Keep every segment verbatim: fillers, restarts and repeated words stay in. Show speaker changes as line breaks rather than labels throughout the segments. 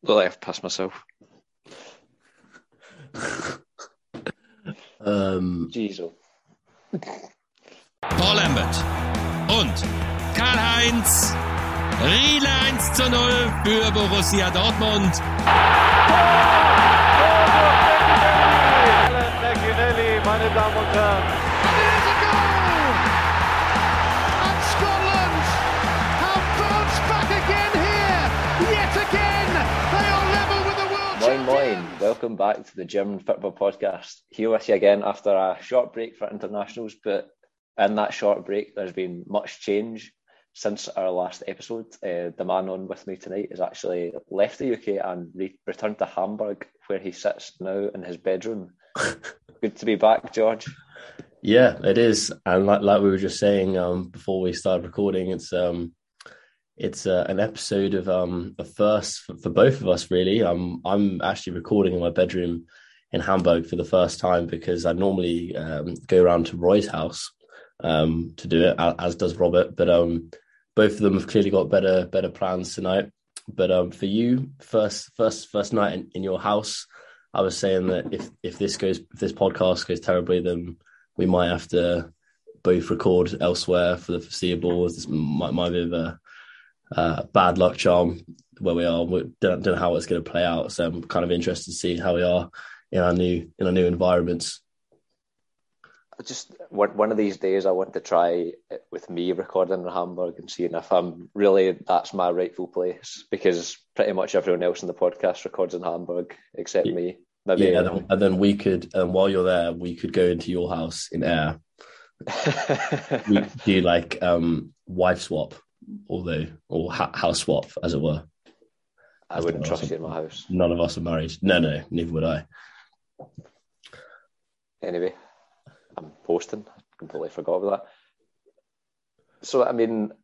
Look like I've passed myself.
ähm,
Jesus.
Paul Lambert und Karl-Heinz Riedle eins zu null für Borussia Dortmund.
Alan McInally, meine Damen und Herren.
And it is a goal! And Scotland have bounced back again here. Yet again, they are level with the world
Moin
champions.
moin, welcome back to the German Football Podcast. Here with you again after a short break for internationals, but in that short break there's been much change since our last episode. Uh, the man on with me tonight has actually left the U K and re- returned to Hamburg, where he sits now in his bedroom. Good to be back, George.
yeah, it is, and like like we were just saying um, before we started recording, it's um, it's uh, an episode of um, a first for, for both of us, really. Um, I'm actually recording in my bedroom in Hamburg for the first time because I normally um, go around to Roy's house um, to do it, as does Robert. But um, both of them have clearly got better better plans tonight. But um, for you, first first first night in, in your house, I was saying that if if this goes if this podcast goes terribly, then we might have to both record elsewhere for the foreseeable. This might might be a uh, bad luck charm where we are. We don't, don't know how it's going to play out, so I'm kind of interested to see how we are in our new in our new environments.
Just one one of these days, I want to try it with me recording in Hamburg and seeing if I'm really that's my rightful place, because pretty much everyone else in the podcast records in Hamburg except
Yeah.
me. Maybe,
Yeah, and then, and then we could, um, while you're there, we could go into your house in air. We could do like um, wife swap, although or ha- house swap, as it were.
I wouldn't trust you in my house.
None of us are married. No, no, neither would I.
Anyway, I'm posting. I completely forgot about that. So, I mean,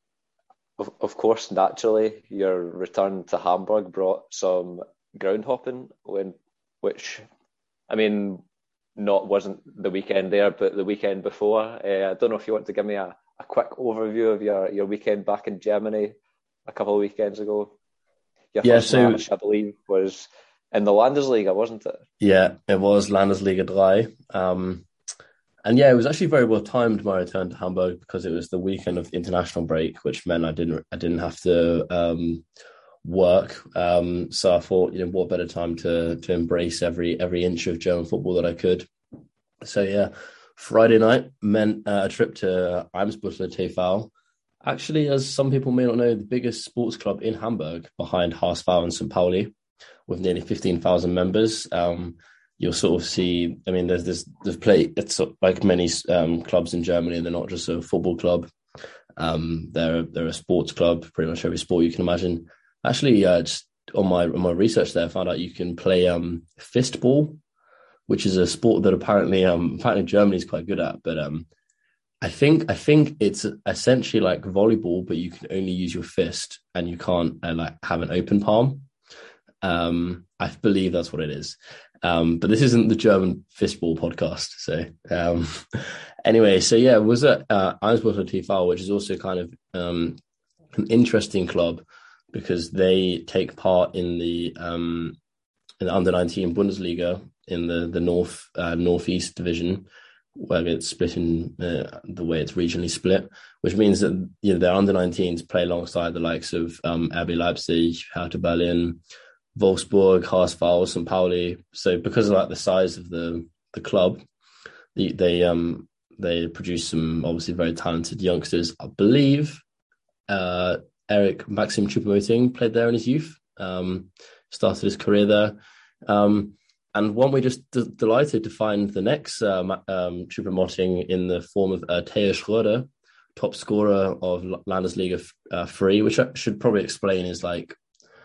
of, of course, naturally, your return to Hamburg brought some ground hopping, when, which, I mean, not wasn't the weekend there, but the weekend before. Uh, I don't know if you want to give me a, a quick overview of your, your weekend back in Germany a couple of weekends ago. Your
Yeah,
first
so-
match, I believe, was in the Landesliga, wasn't it?
Yeah, it was Landesliga three. Um, and yeah, it was actually very well timed, my return to Hamburg, because it was the weekend of international break, which meant I didn't I didn't have to um, work. Um, so I thought, you know, what better time to to embrace every every inch of German football that I could. So yeah, Friday night meant uh, a trip to Eimsbüttel T V. Actually, as some people may not know, the biggest sports club in Hamburg, behind H S V and Saint Pauli, with nearly fifteen thousand members. Um, you'll sort of see, I mean, there's this, there's play, it's like many um, clubs in Germany, they're not just a football club. Um, they're, they're a sports club, pretty much every sport you can imagine. Actually, uh, just on my on my research there, I found out you can play um, fistball, which is a sport that apparently um, apparently Germany is quite good at. But um, I think I think it's essentially like volleyball, but you can only use your fist and you can't uh, like have an open palm. Um, I believe that's what it is. Um, but this isn't the German fistball podcast. So um, anyway, so yeah, it was at uh, Eimsbüttel T V, which is also kind of um, an interesting club because they take part in the um, in the under nineteen Bundesliga in the the north uh, northeast division, where it's split in uh, the way it's regionally split, which means that, you know, their under nineteens play alongside the likes of um, R B Leipzig, Hertha Berlin, Wolfsburg, H S V, Saint Pauli. So because of like the size of the the club, the, they um they produce some obviously very talented youngsters. I believe uh, Eric Maxim Choupo-Moting played there in his youth, um, started his career there. Um, and weren't we just d- delighted to find the next uh, um, Choupo-Moting in the form of uh, Theo Schröder, top scorer of Landesliga uh, three, which I should probably explain is like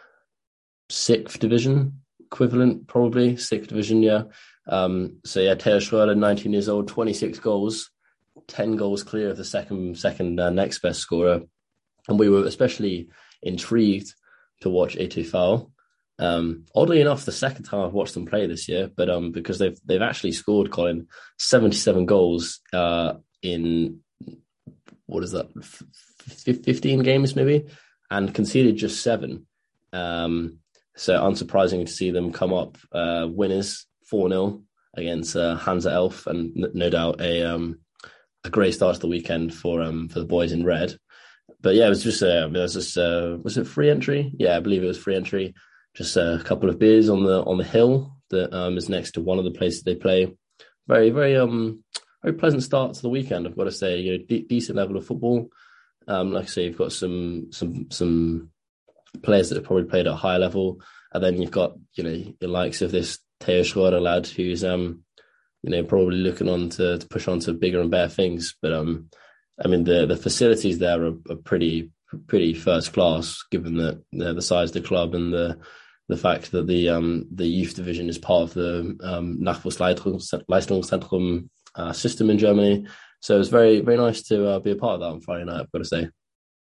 sixth division equivalent, probably sixth division. Yeah. Um, so yeah, Theo Schröder, nineteen years old, twenty-six goals, ten goals clear of the second, second uh, next best scorer. And we were especially intrigued to watch E T V. Um, oddly enough, the second time I've watched them play this year, but um, because they've, they've actually scored, Colin, seventy-seven goals uh, in, what is that, f- fifteen games maybe, and conceded just seven. Um, So unsurprising to see them come up uh, winners four nil against uh, Hansa Elf, and n- no doubt a um, a great start to the weekend for um for the boys in red. But yeah, it was just uh, it was just uh, was it free entry? Yeah, I believe it was free entry. Just a couple of beers on the on the hill that um, is next to one of the places they play. Very very um very pleasant start to the weekend. I've got to say, you know, de- decent level of football. Um, like I say, you've got some some some players that have probably played at a higher level, and then you've got, you know, the likes of this Theo Schroeder lad who's um you know probably looking on to, to push on to bigger and better things. But um I mean the the facilities there are, are pretty pretty first class, given that they're the size of the club and the the fact that the um the youth division is part of the um Nachwuchsleistungszentrum uh, system in Germany. So it was very very nice to uh, be a part of that on Friday night, I've got to say.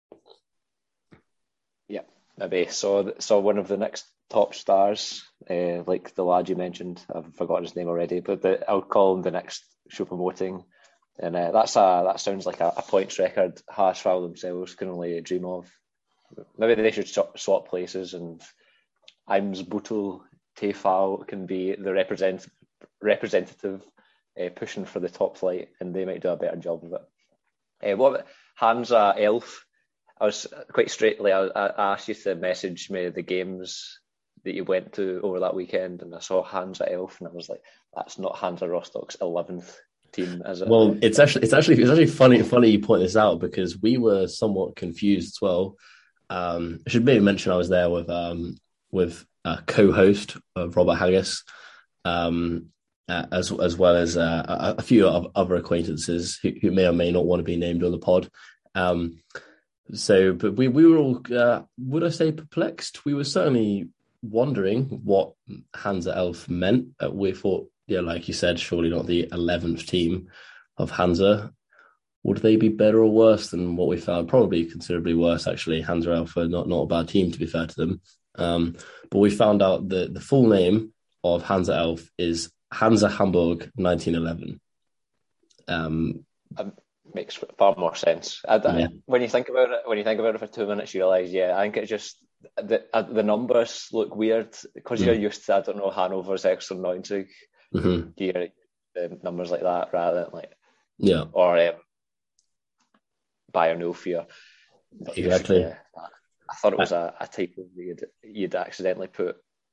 Yeah, maybe saw saw one of the next top stars, uh, like the lad you mentioned. I've forgotten his name already, but the, I would call him the next Choupo-Moting, and uh, that's a that sounds like a, a points record Haasfrau themselves can only dream of. Maybe they should swap, swap places, and Eimsbüttel T V can be the represent representative uh, pushing for the top flight, and they might do a better job of it. Uh, what about Hansa Elf? I was quite straightly, I, I asked you to message me the games that you went to over that weekend, and I saw Hansa Elf, and I was like, that's not Hansa Rostock's eleventh team, is it?
Well, it's actually it's actually it's actually funny funny you point this out, because we were somewhat confused as well. Um, I should maybe mention I was there with um, with a co-host of Robert Haggis, um, uh, as as well as uh, a, a few other acquaintances who, who may or may not want to be named on the pod. Um, so, but we we were all, uh, would I say, perplexed? We were certainly wondering what Hansa Elf meant. Uh, we thought, yeah, like you said, surely not the eleventh team of Hansa. Would they be better or worse than what we found? Probably considerably worse, actually. Hansa Elf are not, not a bad team, to be fair to them. Um, but we found out that the full name of Hansa Elf is Hansa Hamburg nineteen eleven. Um,
um, makes far more sense. I, I, yeah. When you think about it, when you think about it for two minutes, you realise, yeah, I think it's just the uh, the numbers look weird because mm. you're used to, I don't know, Hanover sechsundneunzig. Mm-hmm. You hear uh, numbers like that rather than like,
yeah,
or um, Bayern null four.
Exactly.
Uh, I thought it was a, a typo you'd, you'd accidentally put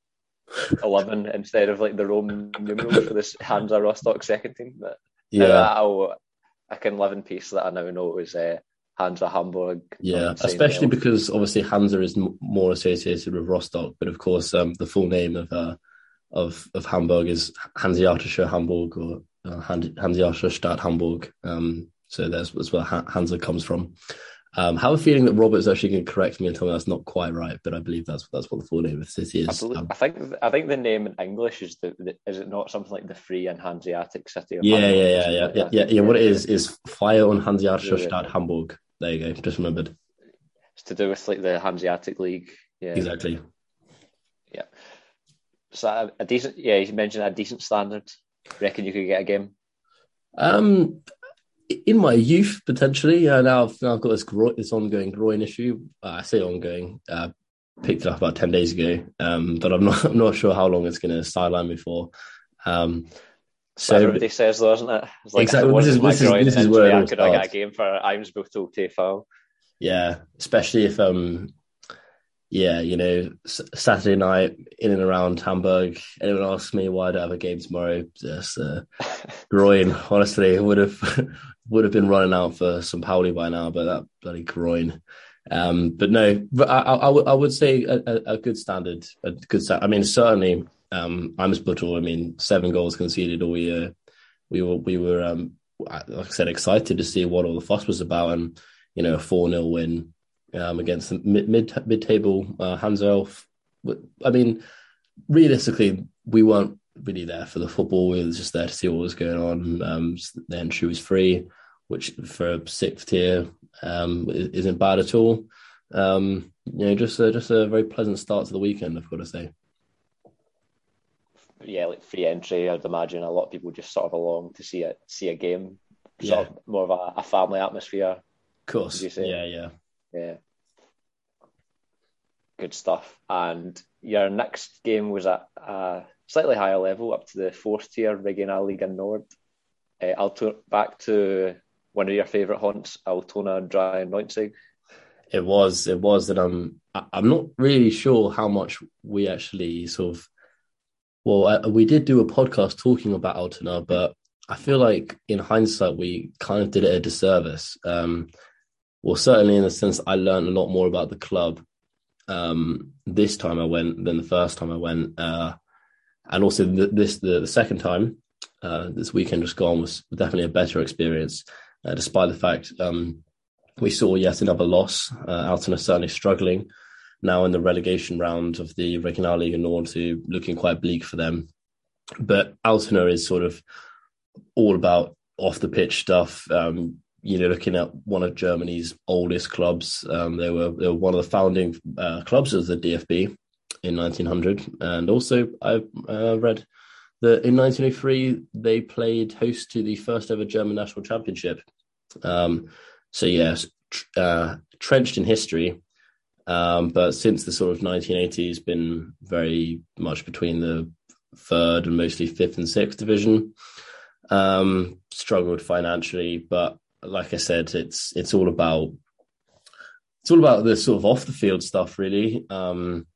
eleven instead of like the Roman numerals for this Hansa Rostock second team. But
yeah,
I'll, I can live in peace that I now know it was uh, Hansa Hamburg.
Yeah, especially because obviously Hansa is m- more associated with Rostock, but of course um, the full name of uh, of of Hamburg is Hanseatische Hamburg, or uh, Hanseatische Stadt Hamburg. Um, so that's, that's where Hansa comes from. Um, I have a feeling that Robert's actually going to correct me and tell me that's not quite right, but I believe that's that's what the full name of the city is.
I, believe, um, I think I think the name in English is the, the is it not something like the Free and Hanseatic City? Of
yeah,
Hamburg,
yeah, yeah, yeah,
like
yeah, yeah, yeah. What it is is Freie und Hanseatische Stadt Hamburg. There you go. Just remembered.
It's to do with like the Hanseatic League. Yeah,
exactly.
Yeah. So a, a decent, yeah. You mentioned a decent standard. Reckon you could get a game?
Um. In my youth, potentially. Uh, now, I've, now I've got this groin, this ongoing groin issue. Uh, I say ongoing. Uh, picked it up about ten days ago, um, but I'm not. I'm not sure how long it's going to sideline me for. Um,
so everybody says, though, isn't it? It's like,
exactly. This is, this is, this is where
I could I get a game for Eimsbüttel T V.
Yeah, especially if um, yeah, you know, s- Saturday night in and around Hamburg. Anyone asks me why I don't have a game tomorrow? Just uh, groin. Honestly, would have would have been running out for some Pauli by now, but that bloody groin. Um, but no, but I, I, I, w- I would say a, a, a good standard. A good sta- I mean, certainly, um, Eimsbüttel. I mean, seven goals conceded all year. We were we were um, like I said, excited to see what all the fuss was about, and you know, a four nil win. Um, against the mid mid mid table uh, Hansa Elf. I mean, realistically, we weren't really there for the football. We were just there to see what was going on. Um, the entry was free, which for a sixth tier um, isn't bad at all. Um, you know, just a, just a very pleasant start to the weekend, I've got to say.
Yeah, like free entry. I'd imagine a lot of people just sort of along to see a see a game.
Yeah.
Sort of more of a, a family atmosphere.
Of course. Yeah, yeah.
Yeah. Good stuff. And your next game was at a slightly higher level, up to the fourth tier, Regionalliga Nord. Uh, I'll turn back to one of your favourite haunts, Altona dreiundneunzig.
It was, it was that um, I'm not really sure how much we actually sort of, well, I, we did do a podcast talking about Altona, but I feel like in hindsight, we kind of did it a disservice. Um, well, certainly in the sense I learned a lot more about the club um, this time I went than the first time I went. Uh, and also the, this, the, the second time, uh, this weekend just gone was definitely a better experience, uh, despite the fact um, we saw yet another loss. Uh, Altona certainly struggling now in the relegation round of the Regionalliga Nord, to looking quite bleak for them. But Altona is sort of all about off the pitch stuff. Um, you know, looking at one of Germany's oldest clubs, um, they were they were one of the founding uh, clubs of the D F B in nineteen hundred, and also I uh, read that in nineteen oh three they played host to the first ever German national championship. Um, so yes, tr- uh, trenched in history, um, but since the sort of nineteen eighties, been very much between the third and mostly fifth and sixth division. Um, struggled financially, but like I said, it's it's all about it's all about the sort of off the field stuff, really. Um,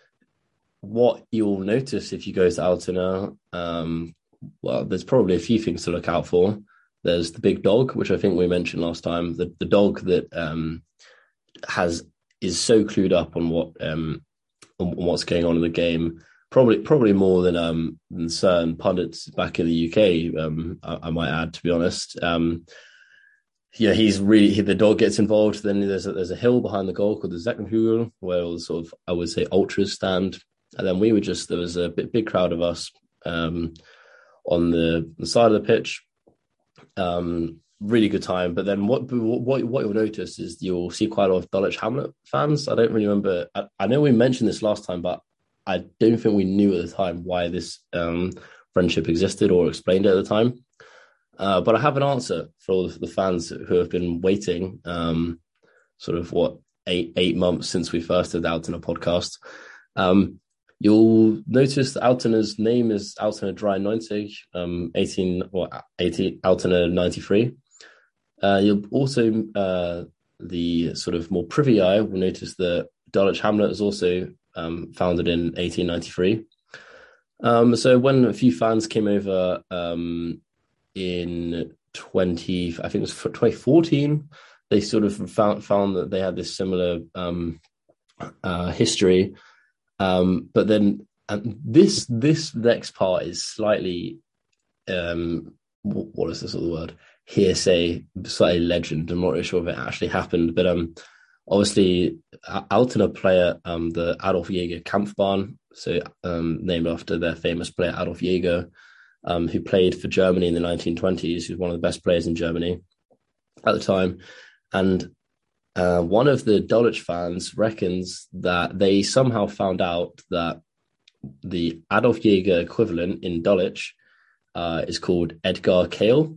what you'll notice if you go to Altona, um, well, there's probably a few things to look out for. There's the big dog, which I think we mentioned last time. The the dog that um, has is so clued up on what um, on what's going on in the game. Probably, probably more than um, than certain pundits back in the U K. Um, I, I might add, to be honest. Um, yeah, he's really he, the dog gets involved. Then there's a, there's a hill behind the goal called the Zeckenhügel, where all the sort of I would say ultras stand. And then we were just there was a big, big crowd of us um, on the, the side of the pitch. Um, really good time. But then what what what you'll notice is you'll see quite a lot of Dulwich Hamlet fans. I don't really remember. I, I know we mentioned this last time, but I don't think we knew at the time why this um, friendship existed or explained it at the time. Uh, but I have an answer for all the fans who have been waiting, um, sort of, what, eight eight months since we first did the Altona podcast. Um, you'll notice that Altona's name is Altona dreiundneunzig, um, eighteen, or eighteen, Altona ninety-three. Uh, you'll also, uh, the sort of more privy eye will notice that Dulwich Hamlet is also Um, founded in eighteen ninety-three. Um, so when a few fans came over um, in twenty, I think it was twenty fourteen, they sort of found found that they had this similar um, uh, history. Um, but then and this this next part is slightly um, what is this other word? Hearsay, slightly legend. I'm not really sure if it actually happened, but um. Obviously, Altona player, um, the Adolf Jäger Kampfbahn, so um, named after their famous player Adolf Jäger, um, who played for Germany in the nineteen twenties, who's one of the best players in Germany at the time. And uh, one of the Dulwich fans reckons that they somehow found out that the Adolf Jäger equivalent in Dulwich uh, is called Edgar Kale.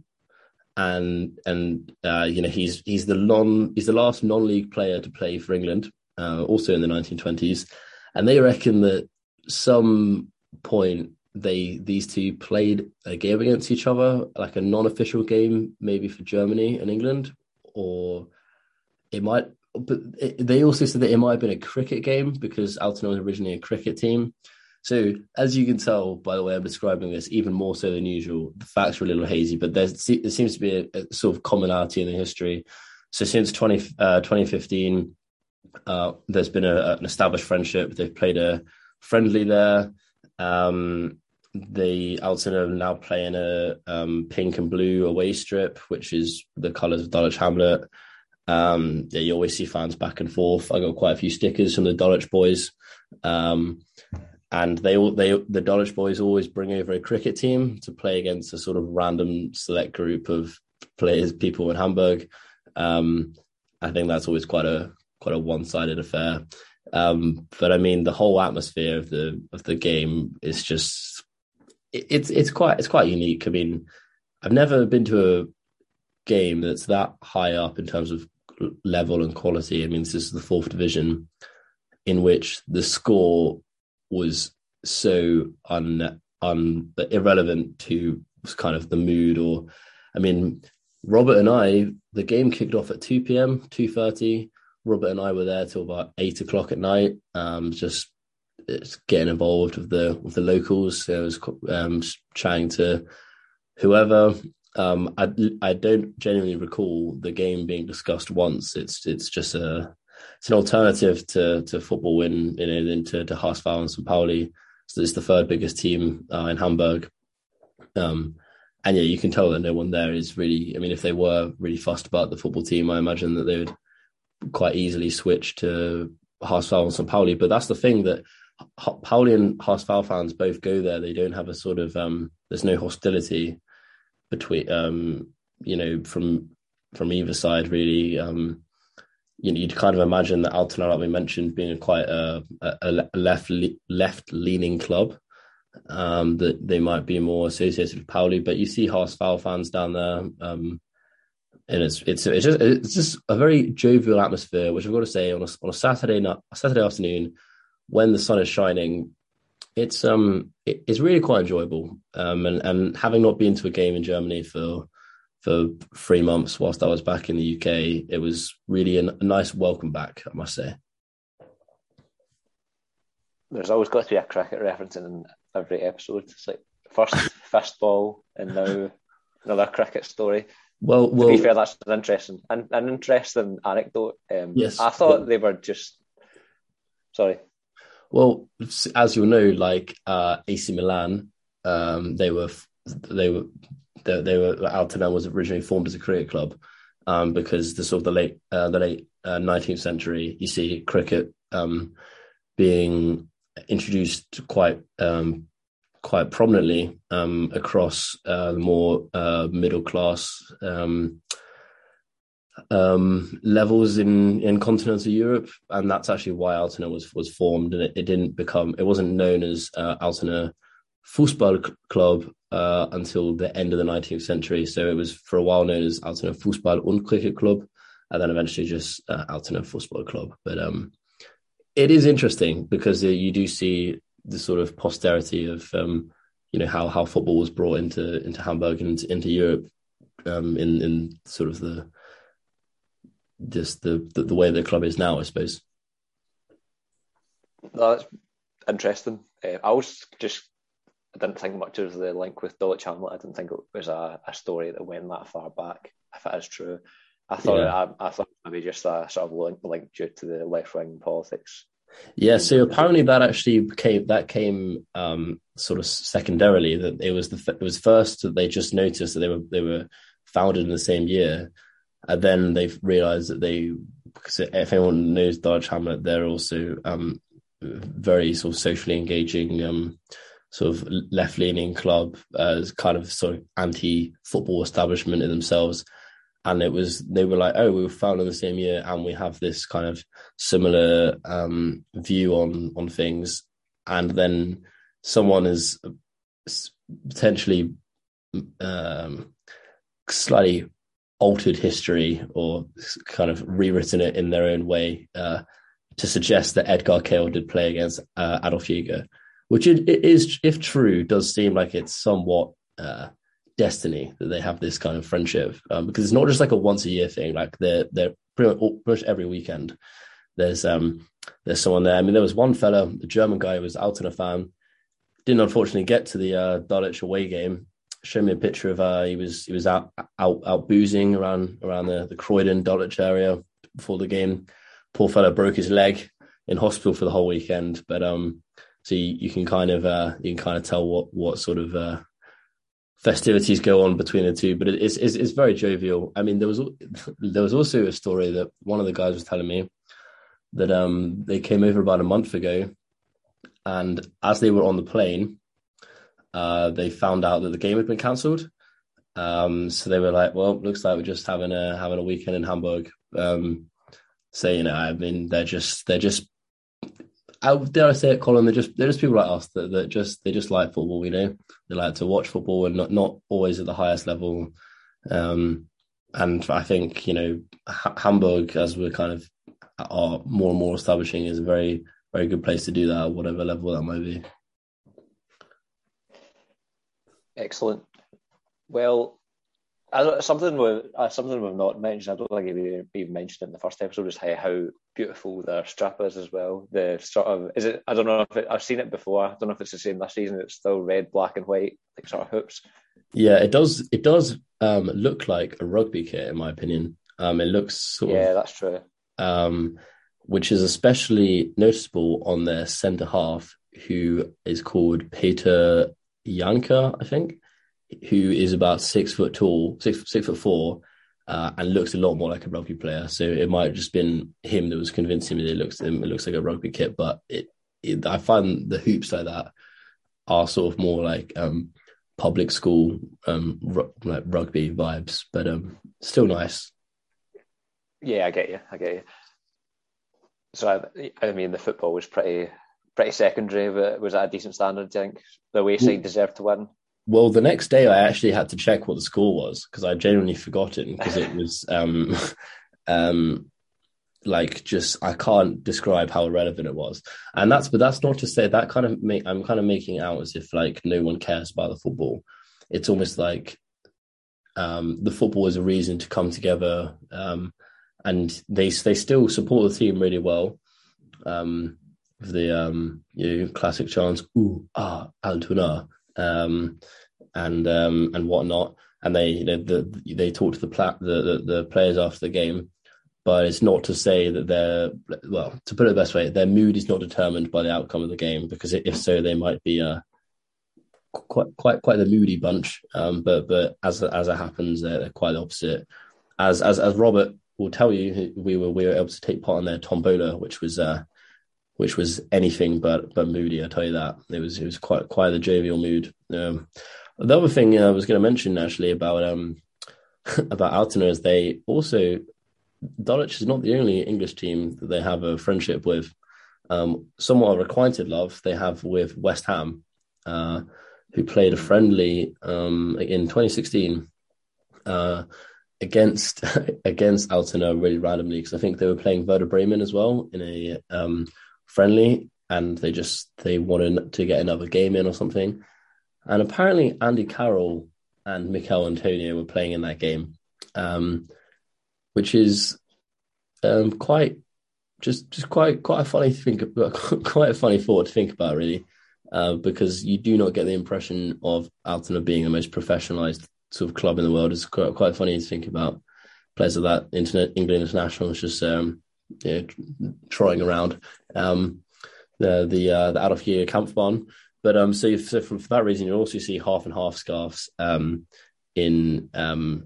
And and uh, you know he's he's the non he's the last non-league player to play for England, uh, also in the nineteen twenties, and they reckon that some point they these two played a game against each other, like a non-official game, maybe for Germany and England, or it might. But it, they also said that it might have been a cricket game because Altona was originally a cricket team. So, as you can tell by the way I'm describing this, even more so than usual, the facts are a little hazy, but there seems to be a, a sort of commonality in the history. So, since twenty, uh, twenty fifteen, uh, there's been a, an established friendship. They've played a friendly there. Um, the Altona now play in a um, pink and blue away strip, which is the colours of Dulwich Hamlet. Um, yeah, you always see fans back and forth. I got quite a few stickers from the Dulwich boys. Um, And they all they the Dulwich boys always bring over a cricket team to play against a sort of random select group of players, people in Hamburg. Um, I think that's always quite a quite a one-sided affair. Um, but I mean, the whole atmosphere of the of the game is just it, it's it's quite it's quite unique. I mean, I've never been to a game that's that high up in terms of level and quality. I mean, this is the fourth division. in which the score was so un, un irrelevant to kind of the mood. Or, I mean, Robert and I, the game kicked off at two p.m, two thirty. Robert and I were there till about eight o'clock at night, um, just it's getting involved with the with the locals. So I was um, chatting to whoever. Um, I I don't genuinely recall the game being discussed once. It's it's just a it's an alternative to to football in in into to H S V and Saint Pauli. So it's the third biggest team uh, in Hamburg. Um, and yeah, you can tell that no one there is really. I mean, if they were really fussed about the football team, I imagine that they would quite easily switch to H S V and Saint Pauli. But that's the thing, that Pauli and H S V fans both go there. They don't have a sort of um, there's no hostility between um, you know from from either side really. Um, you know, you'd kind of imagine that Altona, like we mentioned, being a quite a, a, a left left leaning club, um, that they might be more associated with Pauli. But you see H S V fans down there. Um, And it's it's it's just it's just a very jovial atmosphere, which I've got to say, on a on a Saturday night, Saturday afternoon, when the sun is shining, it's um it, it's really quite enjoyable. Um, and and having not been to a game in Germany for for three months whilst I was back in the U K, it was really a, a nice welcome back, I must say.
There's always got to be a cricket reference in every episode. It's like first fist ball and now another cricket story.
Well, well,
to be fair, that's an interesting, an, an interesting anecdote. Um,
yes,
I thought
well,
they were just. Sorry.
Well, as you'll know, like uh, A C Milan, um, they were they were they, they were Altona was originally formed as a cricket club, um, because the sort of the late uh, the late uh, nineteenth century, you see cricket um, being introduced quite. Um, quite prominently um, across uh, the more uh, middle class um, um, levels in, in continental Europe, and that's actually why Altona was was formed. And it, it didn't become, it wasn't known as uh, Altona Fußball Club uh, until the end of the nineteenth century. So it was for a while known as Altona Fußball und Cricket Club, and then eventually just uh, Altona Fußball Club. But um, it is interesting because uh, you do see the sort of posterity of, um, you know, how, how football was brought into into Hamburg and into, into Europe, um, in in sort of the just the, the the way the club is now, I suppose.
No, that's interesting. Uh, I was just I didn't think much of the link with Dulwich Hamlet. I didn't think it was a, a story that went that far back. If it is true, I thought
Yeah.
I, I thought maybe just a sort of link, link due to the left wing politics.
Yeah, so apparently that actually came that came um, sort of secondarily. That it was the it was first that they just noticed that they were they were founded in the same year, and then they've realised that they, because if anyone knows Dulwich Hamlet, they're also um, very sort of socially engaging, um, sort of left leaning club, as uh, kind of sort of anti football establishment in themselves. And it was, they were like, oh, we were founded in the same year and we have this kind of similar um, view on, on things. And then someone has potentially um, slightly altered history or kind of rewritten it in their own way uh, to suggest that Edgar Kehl did play against uh, Adolf Jäger, which it, it is, if true, does seem like it's somewhat... Uh, destiny that they have this kind of friendship, um, because it's not just like a once a year thing. Like they're they're pretty much, pretty much every weekend there's um there's someone there. I mean, there was one fella, a German guy who was Altona fan, didn't unfortunately get to the uh, Dulwich away game. Showed me a picture of uh he was he was out out out boozing around around the the Croydon Dulwich area before the game. Poor fella broke his leg, in hospital for the whole weekend. But um so you, you can kind of uh you can kind of tell what what sort of uh festivities go on between the two, but it's, it's it's very jovial. I mean, there was there was also a story that one of the guys was telling me that um they came over about a month ago, and as they were on the plane, uh, they found out that the game had been cancelled. Um, so they were like, "Well, looks like we're just having a having a weekend in Hamburg." Um, so you know, I mean, they're just they're just. How dare I say it, Colin? They're just they're just people like us that, that just they just like football, you know. They like to watch football and not, not always at the highest level. Um, and I think, you know, H- Hamburg, as we're kind of are more and more establishing is a very, very good place to do that at whatever level that might be.
Excellent. Well, I, something we uh, something we've not mentioned. I don't think we even mentioned it in the first episode is how, how beautiful their strip is as well. The sort of is it? I don't know if it, I've seen it before. I don't know if it's the same this season. It's still red, black, and white, like sort of hoops.
Yeah, it does. It does um, look like a rugby kit, in my opinion. Um, it looks sort
yeah,
of,
that's true.
Um, which is especially noticeable on their centre half, who is called Peter Janka, I think, who is about six foot tall, six six foot four, uh, and looks a lot more like a rugby player. So it might have just been him that was convincing me that it looks it looks like a rugby kit. But it, it I find the hoops like that are sort of more like um, public school um, ru- like rugby vibes, but um, still nice.
Yeah, I get you. I get you. So I, I mean, the football was pretty. Pretty secondary, but was at a decent standard, do you think? The Wayside deserved to win?
Well, the next day I actually had to check what the score was because I genuinely forgotten because it was um, um, like just, I can't describe how irrelevant it was. And that's, but that's not to say that kind of make, I'm kind of making out as if like no one cares about the football. It's almost like um, the football is a reason to come together um, and they, they still support the team really well. Um, the um you know, classic chants ooh ah Altona um and um and whatnot, and they you know the they talk to the, pla- the the the players after the game, but it's not to say that they're, well, to put it the best way, their mood is not determined by the outcome of the game, because if so they might be a quite quite quite the moody bunch, um but but as as it happens they're, they're quite the opposite. As as as Robert will tell you, we were we were able to take part in their tombola, which was uh which was anything but but moody. I tell you that it was it was quite quite the jovial mood. Um, the other thing I was going to mention actually about um about Altona is they also, Dulwich is not the only English team that they have a friendship with. Um, somewhat a requited love they have with West Ham, uh, who played a friendly um, in twenty sixteen uh, against against Altona really randomly, because I think they were playing Werder Bremen as well in a um, friendly, and they just they wanted to get another game in or something. And apparently Andy Carroll and Mikel Antonio were playing in that game, um, which is um, quite just just quite quite a funny to think about, quite a funny thought to think about, really, uh, because you do not get the impression of Altona being the most professionalised sort of club in the world. It's quite, quite funny to think about players of that internet England internationals just um, you know, trotting around um, the the uh, the out of year Kampfbahn. But um, so, so for, for that reason, you also see half and half scarves um, in um,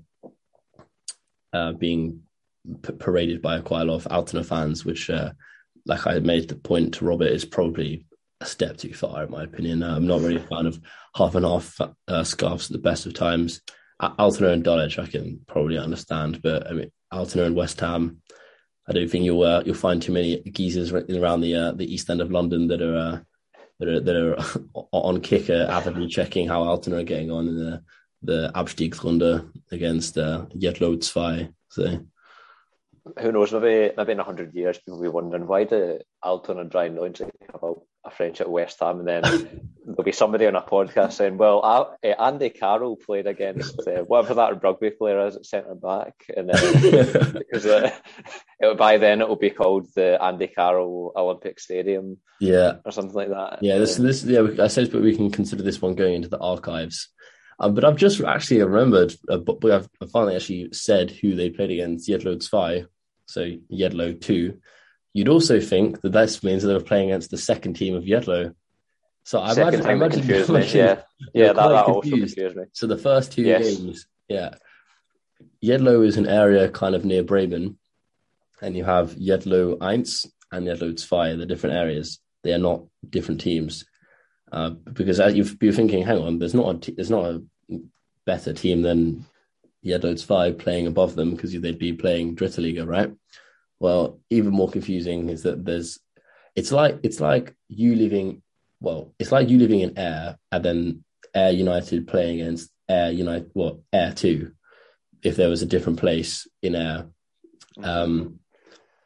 uh, being p- paraded by quite a lot of Altona fans, which, uh, like I made the point to Robert, is probably a step too far, in my opinion. Uh, I'm not really a fan of half and half uh, scarves at the best of times. Altona and Dulwich, I can probably understand, but I mean, Altona and West Ham, I don't think you'll uh, you'll find too many geezers around the uh, the East End of London that are uh, that are that are on kicker, avidly checking how Altona are getting on in the the Abstiegsrunde against uh, Jedlo two. So
who knows? Maybe maybe in a hundred years, people will be wondering, why do Altona and Brian Noynesy have a, a friendship at West Ham, and then there'll be somebody on a podcast saying, "Well, uh, Andy Carroll played against uh, whatever that rugby player is at centre back," and then because uh, it'll, by then it will be called the Andy Carroll Olympic Stadium,
yeah,
or something like that.
Yeah, this this yeah, I suppose, but we can consider this one going into the archives. Um, but I've just actually remembered, uh, but I've finally actually said who they played against, Jedlo two. So Jedlo two, you'd also think that this means that they were playing against the second team of Jedlo. So I
second
imagine, I imagine,
confused
imagine
me. Yeah, yeah, that, that also
confused.
confused me.
So the first two
yes.
games, yeah, Jedlo is an area kind of near Bremen, and you have Jedlo one and Jedlo two. They're different areas. They are not different teams, uh, because as you've been thinking, hang on, there's not a t- there's not a better team than Jedlo two playing above them, because they'd be playing Dritte Liga, right? Well, even more confusing is that there's, it's like it's like you living, well, it's like you living in Air and then Air United playing against Air United, well, Air two, if there was a different place in Air. Um,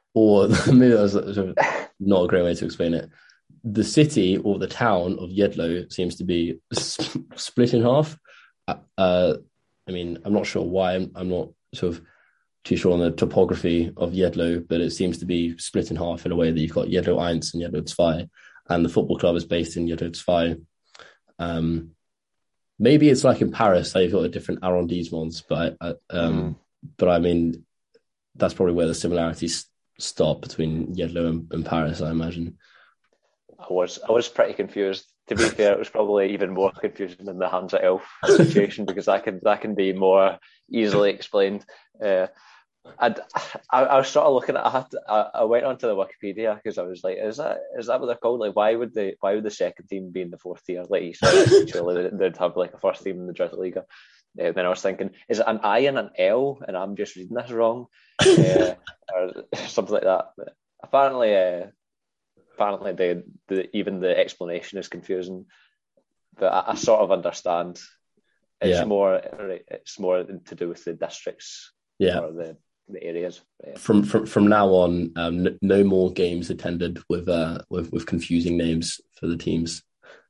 or maybe that was sort of not a great way to explain it. The city or the town of Jedlo seems to be split in half. Uh, I mean, I'm not sure why. I'm, I'm not sort of too sure on the topography of Jedlo, but it seems to be split in half in a way that you've got Jedlo eins and Jedlo zwei, and the football club is based in Jedlo zwei. Um, maybe it's like in Paris, they've got a different arrondissements, but I, um, mm. but I mean, that's probably where the similarities stop between Jedlo and, and Paris, I imagine.
I was I was pretty confused. To be fair, it was probably even more confusing than the Hansa Elf situation because that can that can be more easily explained. Uh, and I, I was sort of looking at I, had to, I, I went onto the Wikipedia because I was like, is that is that what they're called? Like, why would the why would the second team be in the fourth tier? Like, you said, surely they'd have like a first team in the Dritte Liga. Uh, then I was thinking, is it an I and an L? And I'm just reading this wrong, uh, or something like that. But apparently. Uh, Apparently, the, the even the explanation is confusing, but I, I sort of understand. It's yeah. more it's more to do with the districts,
yeah,
or the, the areas. Yeah.
From from from now on, um, no, no more games attended with uh with, with confusing names for the teams.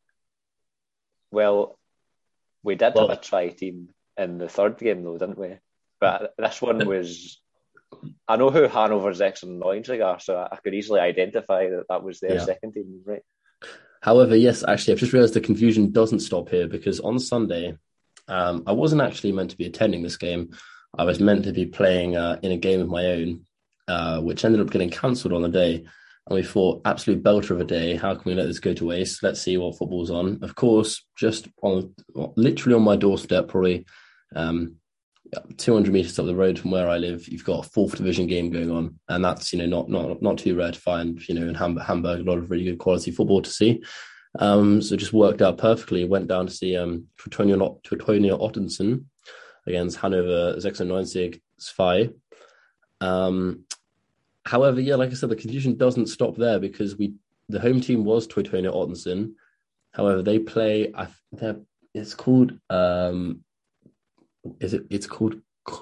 Well, we did
well,
have a try team in the third game, though, didn't we? But this one was. I know who Hannover sechsundneunzig are, so I could easily identify that that was their yeah. second team, right?
However, yes, actually, I've just realised the confusion doesn't stop here because on Sunday, um, I wasn't actually meant to be attending this game. I was meant to be playing uh, in a game of my own, uh, which ended up getting cancelled on the day. And we thought, absolute belter of a day. How can we let this go to waste? Let's see what football's on. Of course, just on literally on my doorstep, probably. Um, two hundred meters up the road from where I live, you've got a fourth division game going on, and that's, you know, not not not too rare to find, you know, in Ham- Hamburg, a lot of really good quality football to see. Um, so it just worked out perfectly. Went down to see um, Teutonia Ottensen against Hannover sechsundneunzig zwei. Um, however, yeah, like I said, the confusion doesn't stop there because we the home team was Teutonia Ottensen. However, they play, I it's called... Um, Is it? It's called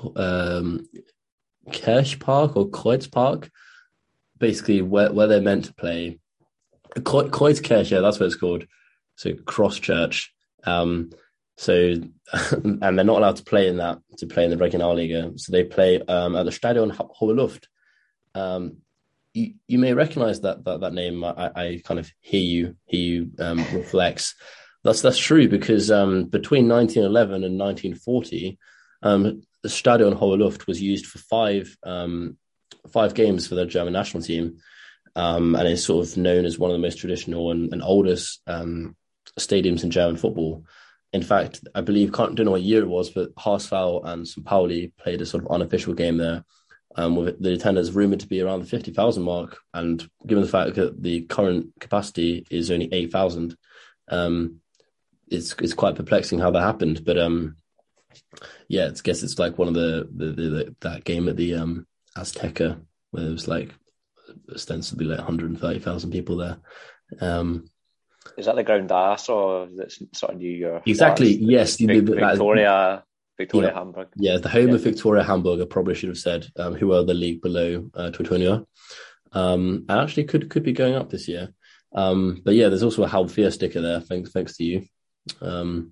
um, Kirchpark or Kreuzpark. Basically, where, where they're meant to play, Kreuzkirche. Yeah, that's what it's called. So Cross Church. Um, so and they're not allowed to play in that to play in the Regionalliga. So they play um, at the Stadion Hohe Luft. Um, you you may recognise that that that name. I, I kind of hear you hear you um, reflects. That's that's true because um, between nineteen eleven and nineteen forty, um, the Stadion Hohe Luft was used for five um, five games for the German national team, um, and is sort of known as one of the most traditional and, and oldest um, stadiums in German football. In fact, I believe, can't don't know what year it was, but H S V and Saint Pauli played a sort of unofficial game there, um, with the attendance rumoured to be around the fifty thousand mark. And given the fact that the current capacity is only eight thousand, um, It's it's quite perplexing how that happened, but um, yeah, I guess it's like one of the, the, the, the that game at the um Azteca where there was like ostensibly like one hundred thirty thousand people there. Um,
is that the ground I saw? That's sort of New York.
Exactly.
That's
yes,
the,
the,
the,
the,
Victoria, Victoria
yeah,
Hamburg.
Yeah, the home
yeah.
of Victoria Hamburg. I probably should have said um, who are the league below uh, Teutonia, um, and actually could could be going up this year. Um, but yeah, there's also a Halb vier sticker there. Thanks, thanks to you. Um,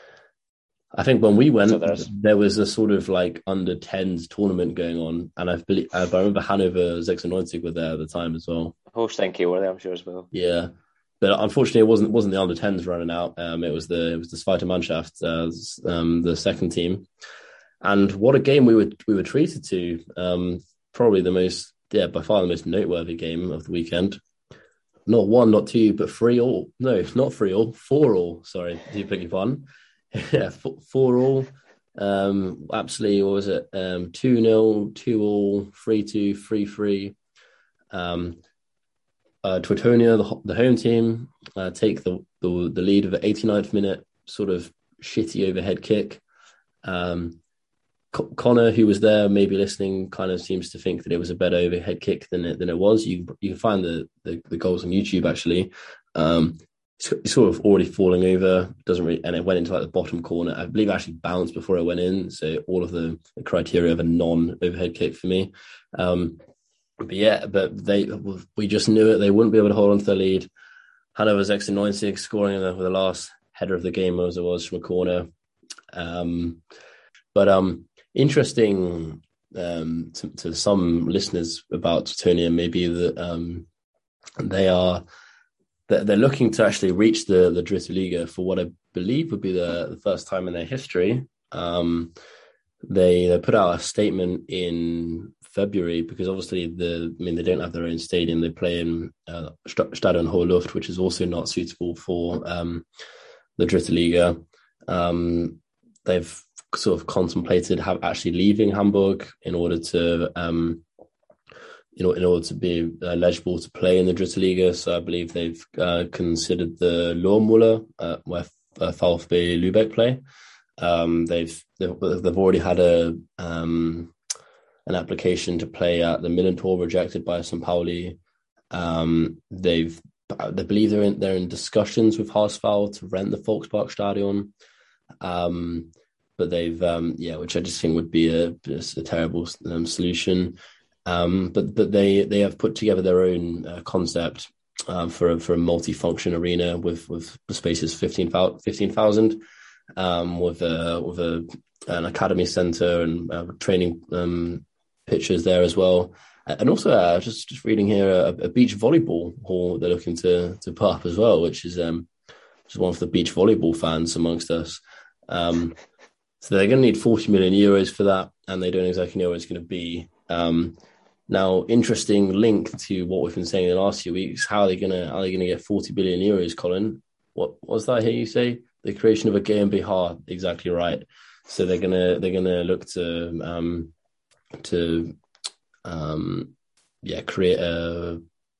I think when we went, so there was a sort of like under tens tournament going on, and I believe I remember Hannover sechsundneunzig were there at the time as well.
Holstein-Kiel were there, I'm sure as well.
Yeah, but unfortunately, it wasn't it wasn't the under tens running out. Um, it was the it was the Zweite Mannschaft, uh, um, the second team, and what a game we were we were treated to. Um, probably the most, yeah, by far the most noteworthy game of the weekend. Not one, not two, but three all. No, not three all, four all. Sorry, do beg your pardon. Yeah, four, four all. Um, absolutely, what was it? Um, two nil, two all, three two, three three. Um, uh, Teutonia, the, the home team, uh, take the, the the lead of the eighty-ninth minute, sort of shitty overhead kick. Um, Connor, who was there, maybe listening, kind of seems to think that it was a better overhead kick than it than it was. You you can find the the, the goals on YouTube actually. Um, it's sort of already falling over, doesn't really, and it went into like the bottom corner. I believe it actually bounced before it went in. So all of the, the criteria of a non overhead kick for me. Um, but yeah, but they we just knew it. They wouldn't be able to hold on to the lead. Hanover's extra ninety-six, scoring with the last header of the game as it was from a corner. Um, but um, interesting um, to, to some listeners about Teutonia maybe that um, they are they're looking to actually reach the the Dritte Liga for what I believe would be the, the first time in their history. Um, they, they put out a statement in February because obviously the I mean they don't have their own stadium. They play in uh, Stadion Hohe Luft, which is also not suitable for um, the Dritte Liga. Um, they've sort of contemplated have actually leaving Hamburg in order to um, you know in order to be eligible to play in the Dritte Liga. So I believe they've uh, considered the Lohmühle, uh, where uh, VfB Lübeck play. Um, they've, they've they've already had a um, an application to play at the Millantor, rejected by Saint Pauli. Um, they've they believe they're in they're in discussions with Haasfall to rent the Volksparkstadion. Um, but they've um, yeah, which I just think would be a, just a terrible um, solution. Um, but but they they have put together their own uh, concept um, for a, for a multi-function arena with with the spaces fifteen thousand. Um, with a with a an academy center and uh, training um, pitches there as well, and also uh, just just reading here a, a beach volleyball hall they're looking to to put up as well, which is um just one of the beach volleyball fans amongst us. Um, so they're going to need forty million euros for that, and they don't exactly know what it's going to be. Um, now, interesting link to what we've been saying in the last few weeks. How are they going to how are they going to get forty billion euros, Colin? What was that? I hear you say? The creation of a GmbH, exactly right. So they're gonna they're gonna look to um, to um, yeah create a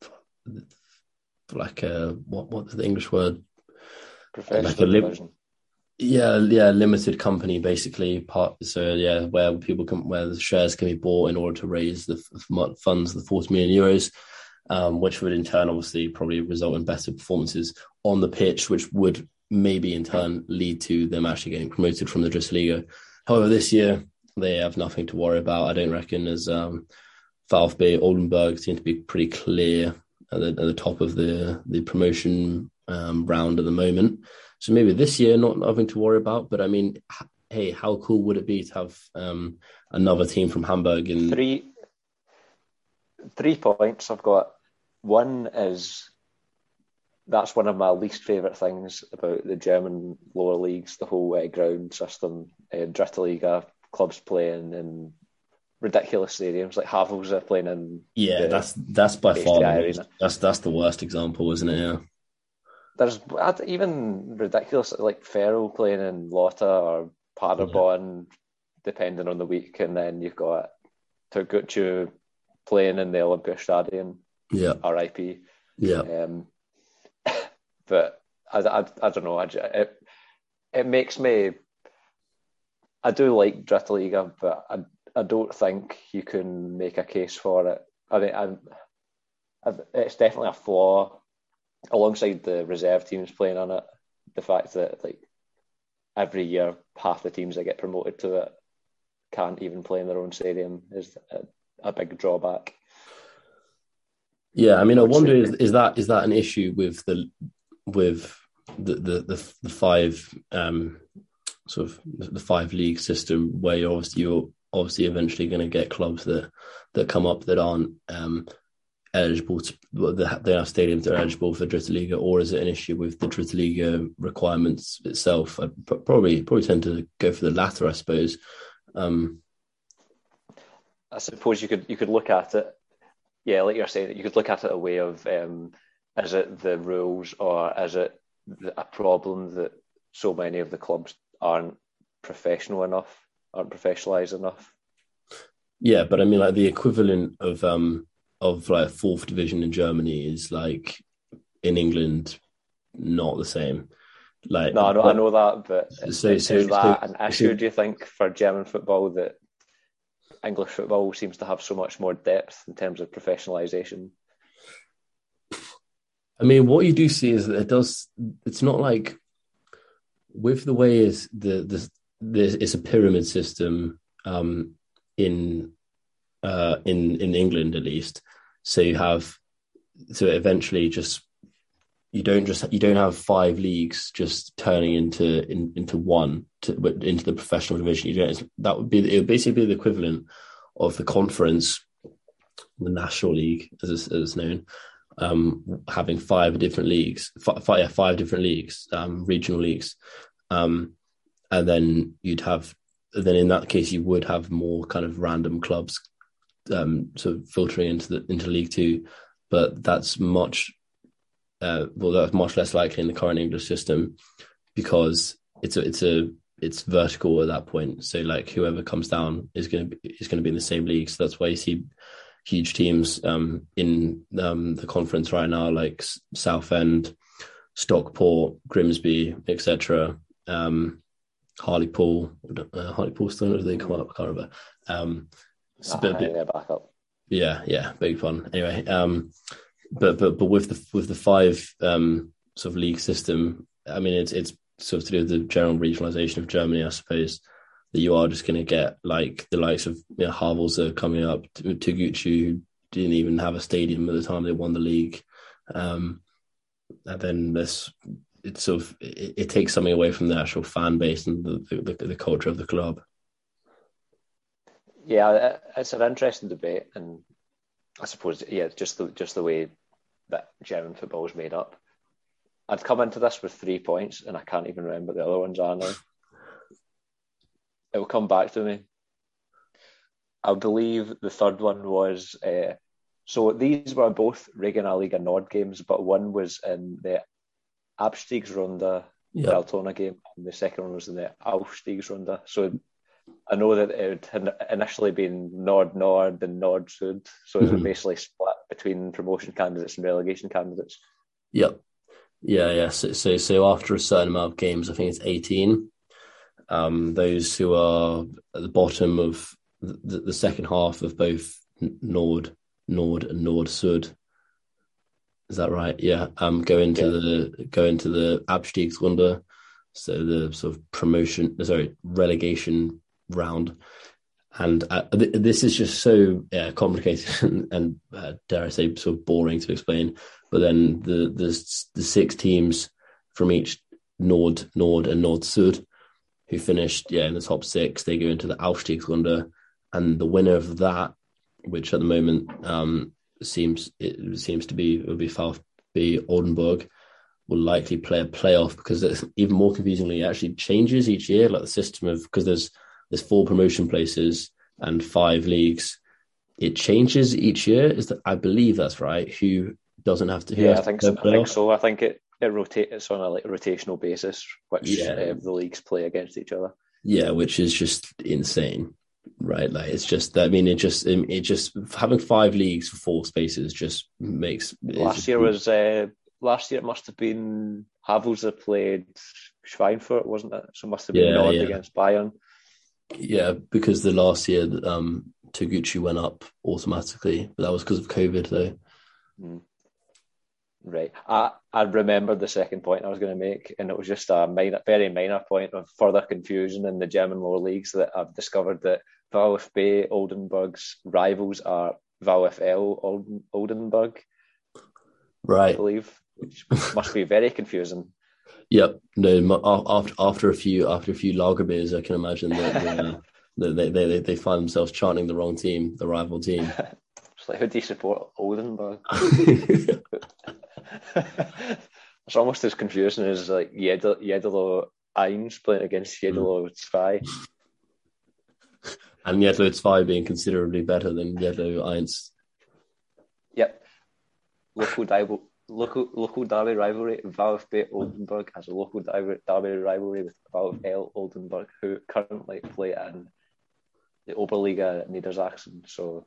like a what what's the English word?
Professional
like a li-
division.
Yeah, yeah, limited company basically. Part so yeah, where people can where the shares can be bought in order to raise the f- funds, the forty million euros. Um, which would in turn obviously probably result in better performances on the pitch, which would maybe in turn lead to them actually getting promoted from the Dritte Liga. However, this year they have nothing to worry about, I don't reckon, as um, VfB Oldenburg seem to be pretty clear at the, at the top of the, the promotion um, round at the moment. So maybe this year not nothing to worry about, but I mean, h- hey, how cool would it be to have um, another team from Hamburg? In
Three, three points I've got. One is, that's one of my least favourite things about the German lower leagues, the whole uh, ground system. Uh, Dritte Liga, clubs playing in ridiculous stadiums, like Havels are playing in.
Yeah,
the
that's that's by far the
arena.
worst, that's that's the worst example, isn't it? Yeah.
There's even ridiculous, like Ferro playing in Lotta or Paderborn, yeah. depending on the week, and then you've got Turgutchu playing in the Olympiastadion.
Yeah.
R I P.
Yeah.
Um, but I, I, I don't know. I, it it makes me. I do like Dritte Liga, but I I don't think you can make a case for it. I mean, I'm, I, it's definitely a flaw. Alongside the reserve teams playing on it, the fact that like every year half the teams that get promoted to it can't even play in their own stadium is a, a big drawback.
Yeah, I mean, I wonder is, is that is that an issue with the with the the the, the five um, sort of the five league system where you're obviously you're obviously eventually going to get clubs that that come up that aren't um, eligible to they have stadiums that are eligible for the Dritte Liga, or is it an issue with the Dritte Liga requirements itself? I'd probably probably tend to go for the latter, I suppose. Um,
I suppose you could you could look at it. Yeah, like you're saying, you could look at it a way of, um, is it the rules or is it a problem that so many of the clubs aren't professional enough, aren't professionalised enough?
Yeah, but I mean, like the equivalent of um of like fourth division in Germany is like in England, not the same. Like
no, I know,
but,
I know that, but
so,
is,
so,
is that
so,
an issue?
so,
do you think for German football that English football seems to have so much more depth in terms of professionalisation?
I mean, what you do see is that it does. It's not like with the way is the the, the it's a pyramid system um, in uh, in in England at least. So you have so eventually just you don't just you don't have five leagues just turning into in, into one to, into the professional division. You don't. That would be it would basically be the equivalent of the conference, the National League as it's, as it's known, um, having five different leagues, five, yeah, five different leagues, um, regional leagues, um, and then you'd have then in that case you would have more kind of random clubs, um, sort of filtering into the into League Two, but that's much. Uh, well, that's much less likely in the current English system because it's a, it's a it's vertical at that point. So like whoever comes down is going to be is going to be in the same league. So that's why you see huge teams um, in um, the conference right now, like Southend, Stockport, Grimsby, et cetera. Um, Hartlepool, uh, Hartlepool still do they come up? I can't remember. Um,
it's a bit, bit, yeah, back up.
Yeah, yeah, big fun. Anyway. Um, But but but with the with the five um, sort of league system, I mean it's it's sort of to do with the general regionalisation of Germany, I suppose. That you are just going to get like the likes of you know, Havelse coming up, Toguchi, who didn't even have a stadium at the time they won the league, um, and then this it sort of it, it takes something away from the actual fan base and the the, the culture of the club.
Yeah, it's an interesting debate, and I suppose yeah, just the just the way that German football is made up. I'd come into this with three points, and I can't even remember what the other ones are now. It will come back to me. I believe the third one was uh, so these were both Regionalliga Nord games, but one was in the Abstiegsrunde
yep.
Altona game, and the second one was in the Aufstiegsrunde. So I know that it had initially been Nord Nord and Nord Sud, so it was mm-hmm. basically split between promotion candidates and relegation candidates.
Yep. Yeah, yeah. So, so, so after a certain amount of games, I think it's eighteen. Um, those who are at the bottom of the, the second half of both Nord, Nord, and Nord Sud. Is that right? Yeah. Um, go into yeah. the go into the Abstiegsrunde, so the sort of promotion, sorry, relegation round, and uh, th- this is just so yeah, complicated and, and uh, dare I say sort of boring to explain. But then the the the six teams from each Nord, Nord, and Nord Sud who finished yeah in the top six, they go into the Aufstiegsrunde, and the winner of that, which at the moment um, seems it seems to be it will be VfB Oldenburg, will likely play a playoff because it's even more confusingly it actually changes each year, like the system of because there's There's four promotion places and five leagues. It changes each year. Is that I believe that's right. Who doesn't have to? Who
yeah, I think so. I think so. I think it it rotates on a like rotational basis, which yeah. uh, the leagues play against each other.
Yeah, which is just insane, right? Like it's just. I mean, it just it just having five leagues for four spaces just makes.
Last year was uh, last year. It must have been Havelse played Schweinfurt, wasn't it? So it must have been
yeah,
Nord
yeah.
against Bayern.
Yeah, because the last year um, Toguchi went up automatically, but that was because of COVID, though.
Mm. Right. I, I remembered the second point I was going to make, and it was just a minor, very minor point of further confusion in the German lower leagues that I've discovered that VfB Oldenburg's rivals are VfL Olden, Oldenburg,
right?
I believe, which must be very confusing.
Yep. No. After after a few after a few lager beers, I can imagine that uh, they, they they they find themselves chanting the wrong team, the rival team.
It's like, who do you support? Oldenburg. It's almost as confusing as like Jedelo Eins playing against Jedelo Zwei.
And Jedelo Zwei being considerably better than Jedelo Eins.
Yep. Local rival. Local local derby rivalry. VfB Oldenburg has a local derby, derby rivalry with VfL Oldenburg, who currently play in the Oberliga Niedersachsen. So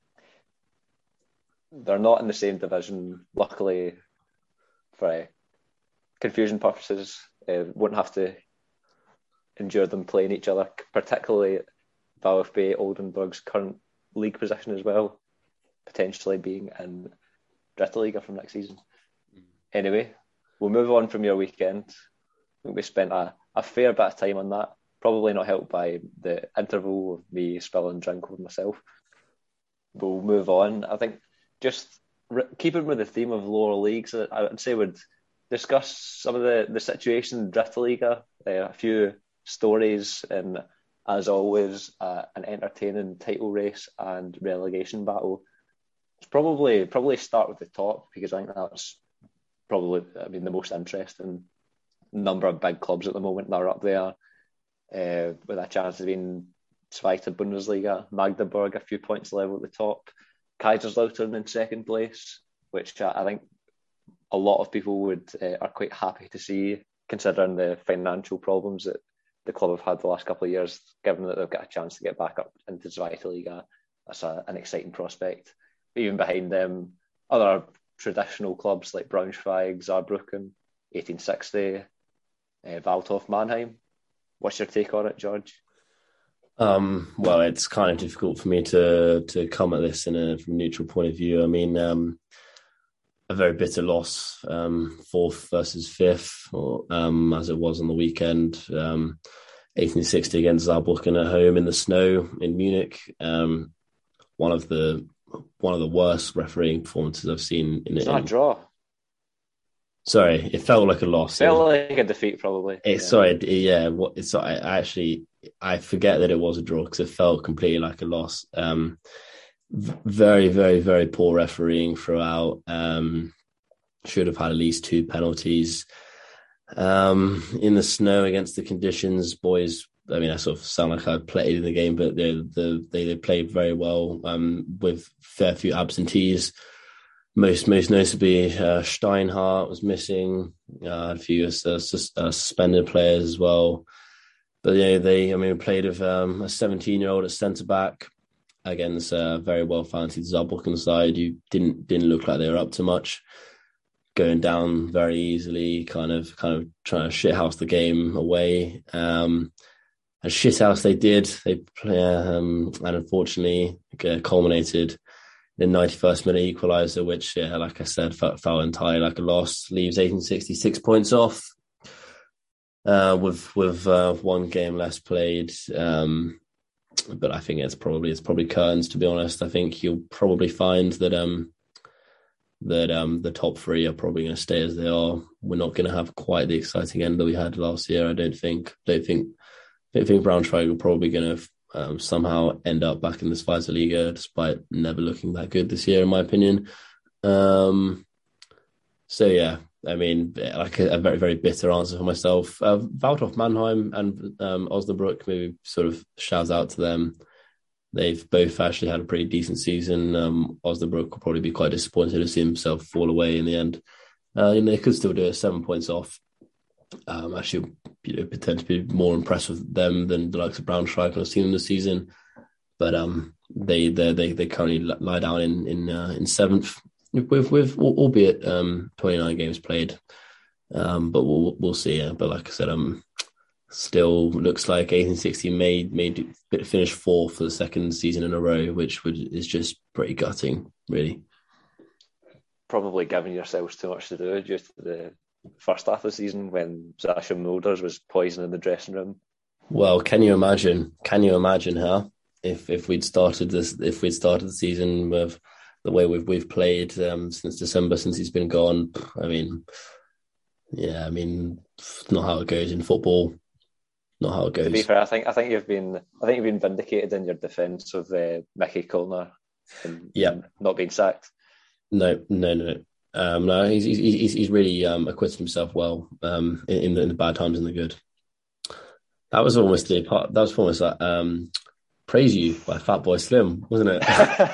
they're not in the same division. Luckily, for uh, confusion purposes, uh, won't have to endure them playing each other. Particularly VfB Oldenburg's current league position as well, potentially being in Dritte Liga from next season. Anyway, we'll move on from your weekend. I think we spent a, a fair bit of time on that. Probably not helped by the interval of me spilling drink over myself. we'll move on. I think just re- keeping with the theme of lower leagues, I would say would discuss some of the, the situation in Dritte Liga, uh, a few stories, and as always, uh, an entertaining title race and relegation battle. It's probably probably start with the top, because I think that's probably, I mean, the most interesting number of big clubs at the moment that are up there, uh, with a chance of being Zweite Bundesliga. Magdeburg a few points level at the top, Kaiserslautern in second place, which I think a lot of people would uh, are quite happy to see, considering the financial problems that the club have had the last couple of years. Given that they've got a chance to get back up into Zweite Liga, that's a, an exciting prospect. But even behind them, other traditional clubs like Braunschweig, Saarbrücken, eighteen sixty, uh, Waldhof Mannheim. What's your take on it, George?
Um, well, it's kind of difficult for me to to come at this in a from a neutral point of view. I mean, um, a very bitter loss, um, fourth versus fifth, or um, as it was on the weekend. Um, eighteen sixty against Saarbrücken at home in the snow in Munich. Um, one of the one of the worst refereeing performances I've seen in it.
It's not
in,
a draw.
Sorry, it felt like a loss.
It felt like a defeat, probably.
It,
yeah.
Sorry, yeah. What? It's I, I actually I forget that it was a draw because it felt completely like a loss. Um, very, very, very poor refereeing throughout. Um, should have had at least two penalties. Um, in the snow against the conditions, boys. I mean, I sort of sound like I played in the game, but they the they they played very well. Um, with fair few absentees. Most most notably, uh, Steinhardt was missing. Uh, a few uh, sus- uh, suspended players as well. But yeah, they I mean played with um, a seventeen-year-old at centre back against a very well fancied Saarbrücken side who didn't didn't look like they were up to much. Going down very easily, kind of kind of trying to shithouse the game away. Um, and shithouse they did. They play, um, and unfortunately uh, culminated. The ninety-first minute equaliser, which, yeah, like I said, felt, felt entirely like a loss, leaves eighteen sixty six points off uh, with with uh, one game less played. Um, but I think it's probably it's probably curtains, to be honest. I think you'll probably find that um, that um, the top three are probably going to stay as they are. We're not going to have quite the exciting end that we had last year. I don't think. Don't think. Don't think Braunschweig are probably going to Um, somehow end up back in the Zweite Liga, despite never looking that good this year, in my opinion. Um, so yeah, I mean, like a, a very, very bitter answer for myself. Uh, Waldhof Mannheim and um, Osnabrück, maybe sort of shout out to them. They've both actually had a pretty decent season. Um, Osnabrück will probably be quite disappointed to see himself fall away in the end. Uh, you know, they could still do it seven points off. Um, actually, you know, potentially be more impressed with them than the likes of Braunschweig I've seen in the season. But um, they they they they currently lie down in in uh, in seventh with with albeit um twenty-nine games played. Um, but we'll we'll see. Yeah. But like I said, um, still looks like eighteen sixty may may finish fourth for the second season in a row, which would is just pretty gutting, really.
Probably giving yourselves too much to do due to the first half of the season when Sascha Mulders was poisoning the dressing room.
Well, can you imagine? Can you imagine how if if we'd started this if we'd started the season with the way we've we've played um, since December, since he's been gone? I mean, yeah, I mean, not how it goes in football. Not how it goes.
To be fair, I think I think you've been I think you've been vindicated in your defence of uh, Mickey Kulner and
yeah.
not being sacked.
No, no, no. Um, no, he's he's he's really um, acquitted himself well um, in, in, the, in the bad times and the good. That was almost the part. That was almost like um, "Praise You" by Fatboy Slim, wasn't it?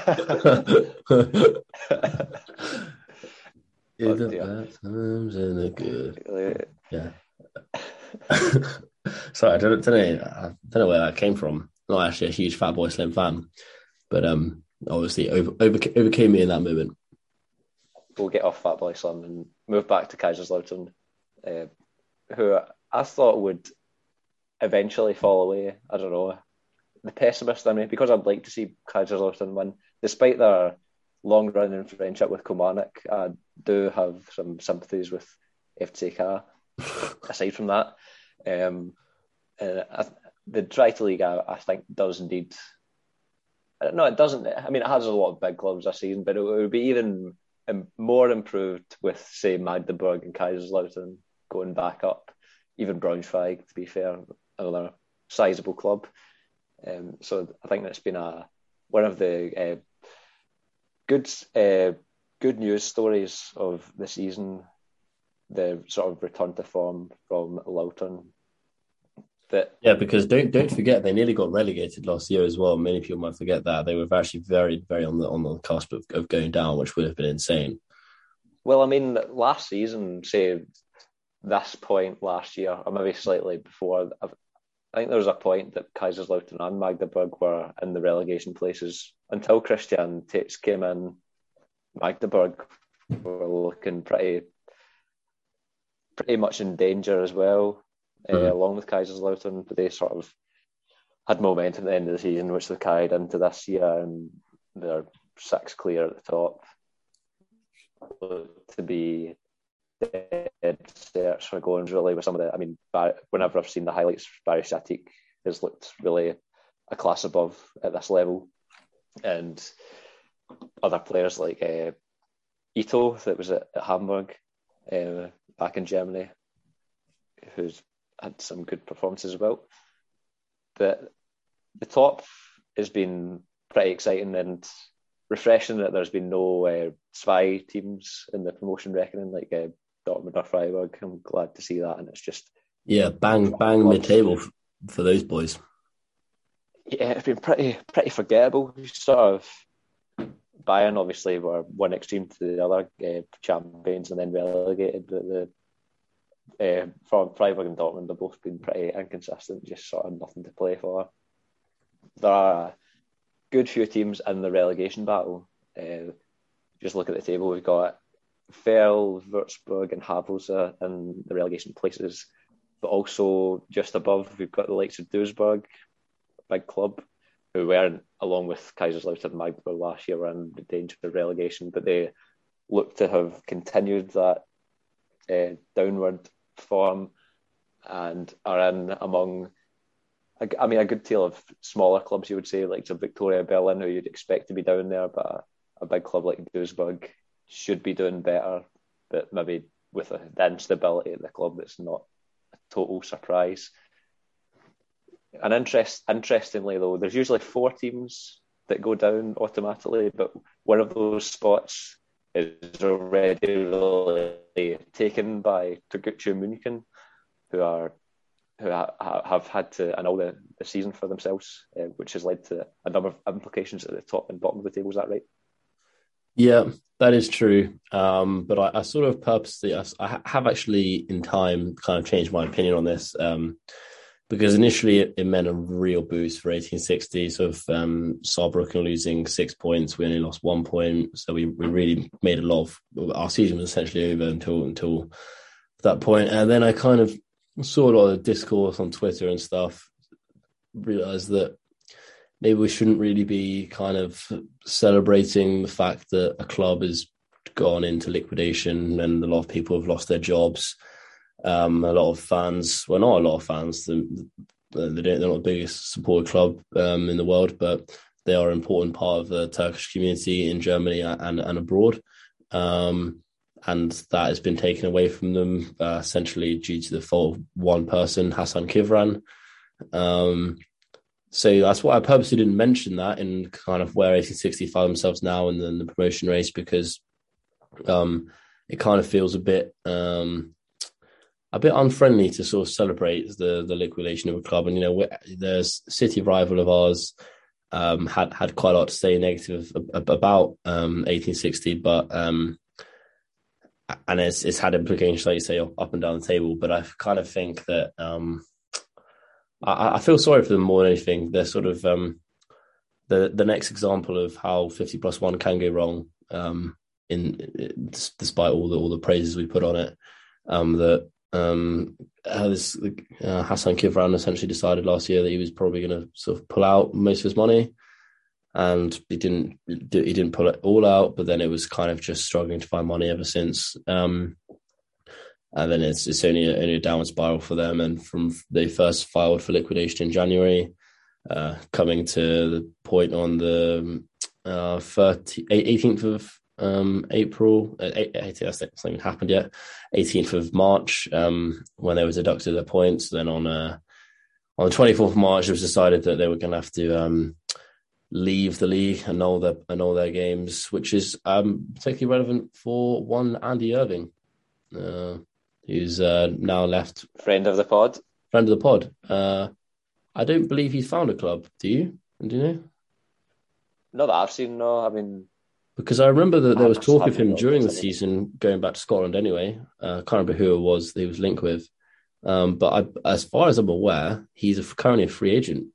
in
oh,
the
dear.
bad times and the good. Yeah. Sorry, I don't, don't know. I don't know where that came from. Not actually a huge Fatboy Slim fan, but um, obviously over, over, overcame me in that moment.
We'll get off Fatboy Slim and move back to Kaiserslautern, uh, who I thought would eventually fall away. I don't know. The pessimist in me, because I'd like to see Kaiserslautern win, despite their long-running friendship with Kilmarnock, I do have some sympathies with F C K. Aside from that, um, uh, I, the Dritte Liga, I think, does indeed no, it doesn't. I mean, it has a lot of big clubs this season, but it would be even more improved with, say, Magdeburg and Kaiserslautern going back up, even Braunschweig, to be fair, another sizable club. Um, so I think that's been a one of the uh, good uh, good news stories of the season, the sort of return to form from Lautern. That
yeah, because don't don't forget they nearly got relegated last year as well. Many people might forget that they were actually very very on the on the cusp of, of going down, which would have been insane.
Well, I mean, last season, say this point last year, or maybe slightly before, I think there was a point that Kaiserslautern and Magdeburg were in the relegation places until Christian Tates came in. Magdeburg were looking pretty pretty much in danger as well. Uh, along with Kaiserslautern, but they sort of had momentum at the end of the season, which they carried into this year, and they're six clear at the top. To be dead search for goals, really, with some of the, I mean, whenever I've seen the highlights, Barry Satik has looked really a class above at this level, and other players like uh, Ito, that was at, at Hamburg uh, back in Germany, who's had some good performances as well. But the top has been pretty exciting and refreshing that there's been no uh, spy teams in the promotion reckoning like uh, Dortmund or Freiburg. I'm glad to see that, and it's just
yeah, bang bang mid-table f- for those boys.
Yeah, it's been pretty pretty forgettable. Sort of Bayern obviously were one extreme to the other, uh, champions and then relegated, but the Uh, from Freiburg and Dortmund have both been pretty inconsistent, just sort of nothing to play for. There are a good few teams in the relegation battle. Uh, just look at the table, we've got Ferl, Würzburg and Havelse in the relegation places, but also just above we've got the likes of Duisburg, a big club, who weren't, along with Kaiserslautern and Magdeburg last year, were in danger of relegation, but they look to have continued that uh, downward form and are in among, I mean, a good deal of smaller clubs, you would say, like so Victoria Berlin, who you'd expect to be down there, but a, a big club like Duisburg should be doing better, but maybe with a, the instability at the club, it's not a total surprise. And interest, interestingly, though, there's usually four teams that go down automatically, but one of those spots is already really taken by Türkgücü München, who are who ha- have had to annul the, the season for themselves, uh, which has led to a number of implications at the top and bottom of the table. Is that right?
Yeah, that is true. Um, but I, I sort of purposely, I, I have actually in time kind of changed my opinion on this. Um, Because initially it, it meant a real boost for eighteen sixty. So of um, Saarbrücken losing six points, we only lost one point. So we, we really made a lot of, our season was essentially over until until that point. And then I kind of saw a lot of discourse on Twitter and stuff, realised that maybe we shouldn't really be kind of celebrating the fact that a club has gone into liquidation and a lot of people have lost their jobs. Um, a lot of fans, well, not a lot of fans, they, they don't, they're not the biggest supporter club um, in the world, but they are an important part of the Turkish community in Germany and, and abroad. Um, and that has been taken away from them, uh, essentially due to the fault of one person, Hasan Kivran. Um, so that's why I purposely didn't mention that in kind of where eighteen sixty find themselves now in the, in the promotion race, because um, it kind of feels a bit... Um, a bit unfriendly to sort of celebrate the, the liquidation of a club. And, you know, there's a city rival of ours um, had, had quite a lot to say negative about um, eighteen sixty, but um, and it's, it's had implications, like you say, up and down the table. But I kind of think that um, I, I feel sorry for them more than anything. They're sort of um, the, the next example of how fifty plus one can go wrong um, in despite all the, all the praises we put on it. Um, that Um, as uh, Hasan Kivran essentially decided last year that he was probably going to sort of pull out most of his money, and he didn't. He didn't pull it all out, but then it was kind of just struggling to find money ever since. Um, and then it's it's only a, only a downward spiral for them. And from they first filed for liquidation in January, uh, coming to the point on the uh, eighteenth of um, April. Uh, eighteenth, that's not even happened yet. eighteenth of March, um, when they were deducted their points. Then on uh, on the twenty-fourth of March, it was decided that they were going to have to um, leave the league, annul their annul their games, which is um, particularly relevant for one Andy Irving, uh, who's uh, now left.
Friend of the pod.
Friend of the pod. Uh, I don't believe he's found a club. Do you? Do you know?
Not that I've seen, no. I mean...
Because I remember that there was talk of him
not,
during the season going back to Scotland anyway. Uh, I can't remember who it was that he was linked with. Um, but I, as far as I'm aware, he's a, currently a free agent.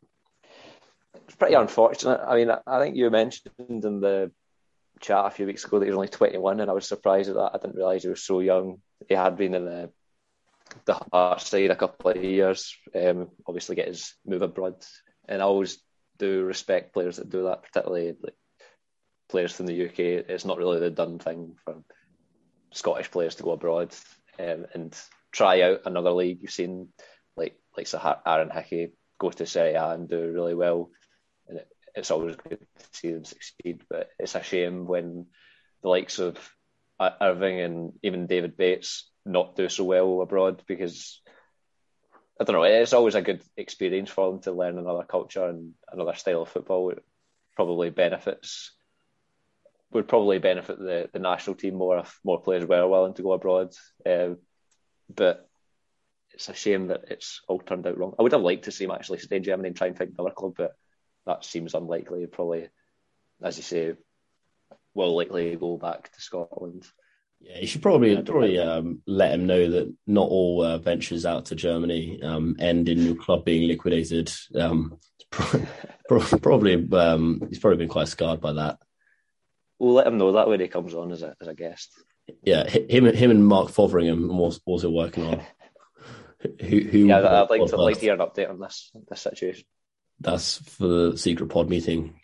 It's pretty unfortunate. I mean, I think you mentioned in the chat a few weeks ago that he was only twenty-one, and I was surprised at that. I didn't realise he was so young. He had been in the the Hearts side a couple of years. Um, obviously, get his move abroad, and I always do respect players that do that, particularly like players from the U K. It's not really the done thing for Scottish players to go abroad um, and try out another league. You've seen like like Aaron Hickey go to Serie A and do really well, and it, it's always good to see them succeed. But it's a shame when the likes of Irving and even David Bates not do so well abroad, because I don't know, it's always a good experience for them to learn another culture and another style of football. It probably benefits would probably benefit the, the national team more if more players were willing to go abroad. Uh, but it's a shame that it's all turned out wrong. I would have liked to see him actually stay in Germany and try and find another club, but that seems unlikely. Probably, as you say, will likely go back to Scotland.
Yeah, you should probably probably um, let him know that not all uh, ventures out to Germany um, end in your club being liquidated. Um, probably, um, he's probably been quite scarred by that.
We'll let him know that when he comes on as a as a guest.
Yeah, him him and Mark Fotheringham are also working on. Who, who
yeah, I'd like to like to hear an update on this this situation.
That's for the secret pod meeting.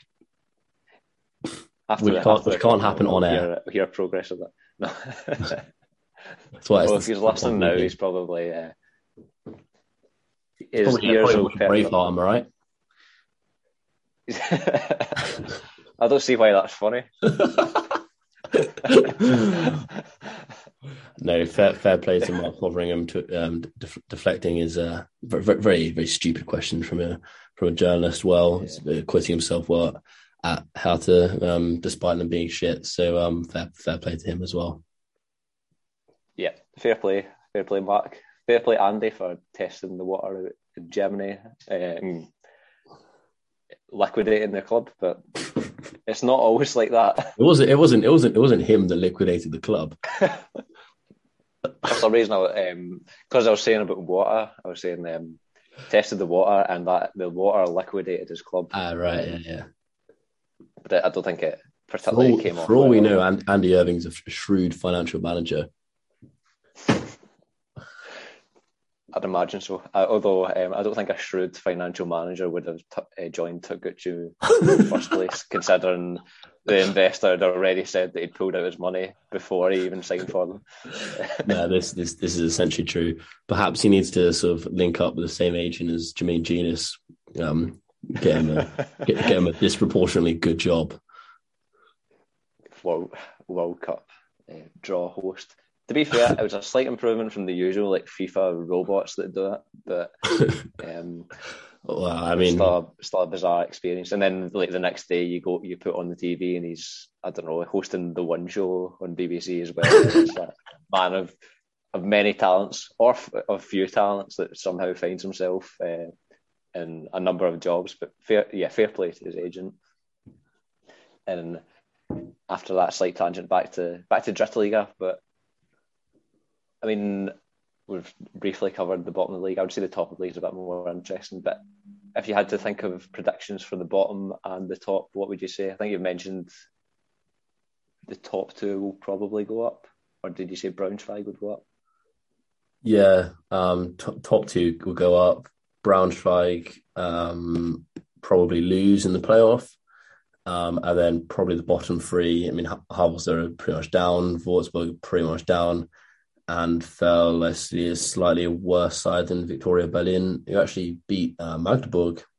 After
which
the,
can't,
after
which can't happen on air.
Hear, hear progress of that. No.
That's why
well, if he's listening now, he's probably uh, his
probably,
ears
yeah,
will
Braveheart, am I right?
I don't see why that's funny.
No, fair, fair play to Mark Fotheringham to um, def- deflecting his uh, very, very, very stupid question from a from a journalist. Well, yeah. Quitting himself well at how to, um, despite them being shit. So, um, fair, fair play to him as well.
Yeah, fair play, fair play, Mark. Fair play, Andy, for testing the water out in Germany, um, liquidating the club, but. It's not always like that.
It wasn't. It wasn't. It wasn't. It wasn't him that liquidated the club.
For some reason, I um, because I was saying about water, I was saying um, tested the water, and that the water liquidated his club.
Ah, right, yeah, yeah.
But I don't think it particularly
for all,
came off.
For all
well.
we know, Andy Irving's a shrewd financial manager.
I'd imagine so. Uh, although um, I don't think a shrewd financial manager would have t- uh, joined Toguchi in the first place, considering the investor had already said that he'd pulled out his money before he even signed for them.
No, this this this is essentially true. Perhaps he needs to sort of link up with the same agent as Jermaine Genius, um, get him a get, get him a disproportionately good job.
World World Cup uh, draw host. To be fair, it was a slight improvement from the usual like FIFA robots that do it, but um,
well, I mean,
still a, still a bizarre experience. And then like the next day, you go, you put on the T V, and he's I don't know hosting the One Show on B B C as well. It's a man of of many talents, or f- of few talents, that somehow finds himself uh, in a number of jobs. But fair, yeah, fair play to his agent. And after that slight tangent, back to back to Drittliga, but. I mean, we've briefly covered the bottom of the league. I would say the top of the league is a bit more interesting. But if you had to think of predictions for the bottom and the top, what would you say? I think you've mentioned the top two will probably go up. Or did you say Braunschweig would go up?
Yeah, um, t- top two will go up. Braunschweig um, probably lose in the playoff. Um, and then probably the bottom three. I mean, Havels are pretty much down. Wolfsburg pretty much down. And fell, let's see, a slightly worse side than Victoria Berlin, who actually beat uh, Magdeburg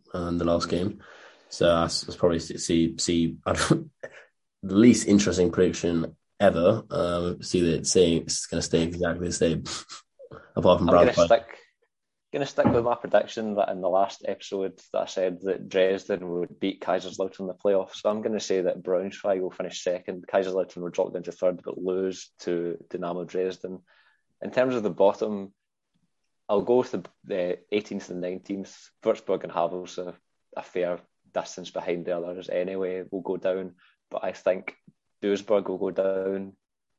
uh, in the last game. So that's, that's probably see see I don't, the least interesting prediction ever. Um, see that it's saying it's going to stay exactly the same, apart from
I'm going to
Brad.
stick. Going to stick with my prediction that in the last episode that I said that Dresden would beat Kaiserslautern in the playoffs. So I'm going to say that Braunschweig will finish second. Kaiserslautern will drop down to third, but lose to Dynamo Dresden. In terms of the bottom, I'll go with the, the eighteenth and nineteenth. Würzburg and Havels are a fair distance behind the others anyway. Will go down, but I think Duisburg will go down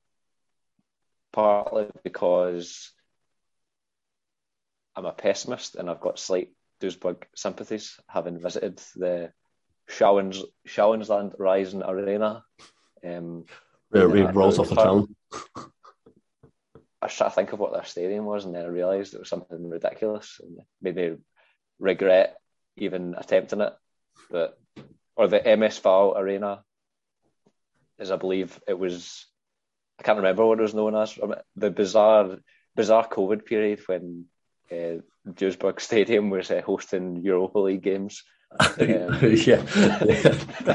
partly because I'm a pessimist and I've got slight Duisburg sympathies, having visited the Schauens, Schauensland Rising Arena. Um,
it really rolls off the tongue.
I was trying to think of what their stadium was, and then I realised it was something ridiculous and made me regret even attempting it. But or the M S V Arena, as I believe it was, I can't remember what it was known as. The bizarre, bizarre COVID period when Uh, Duisburg Stadium was uh, hosting Europa League games. Um,
yeah, yeah.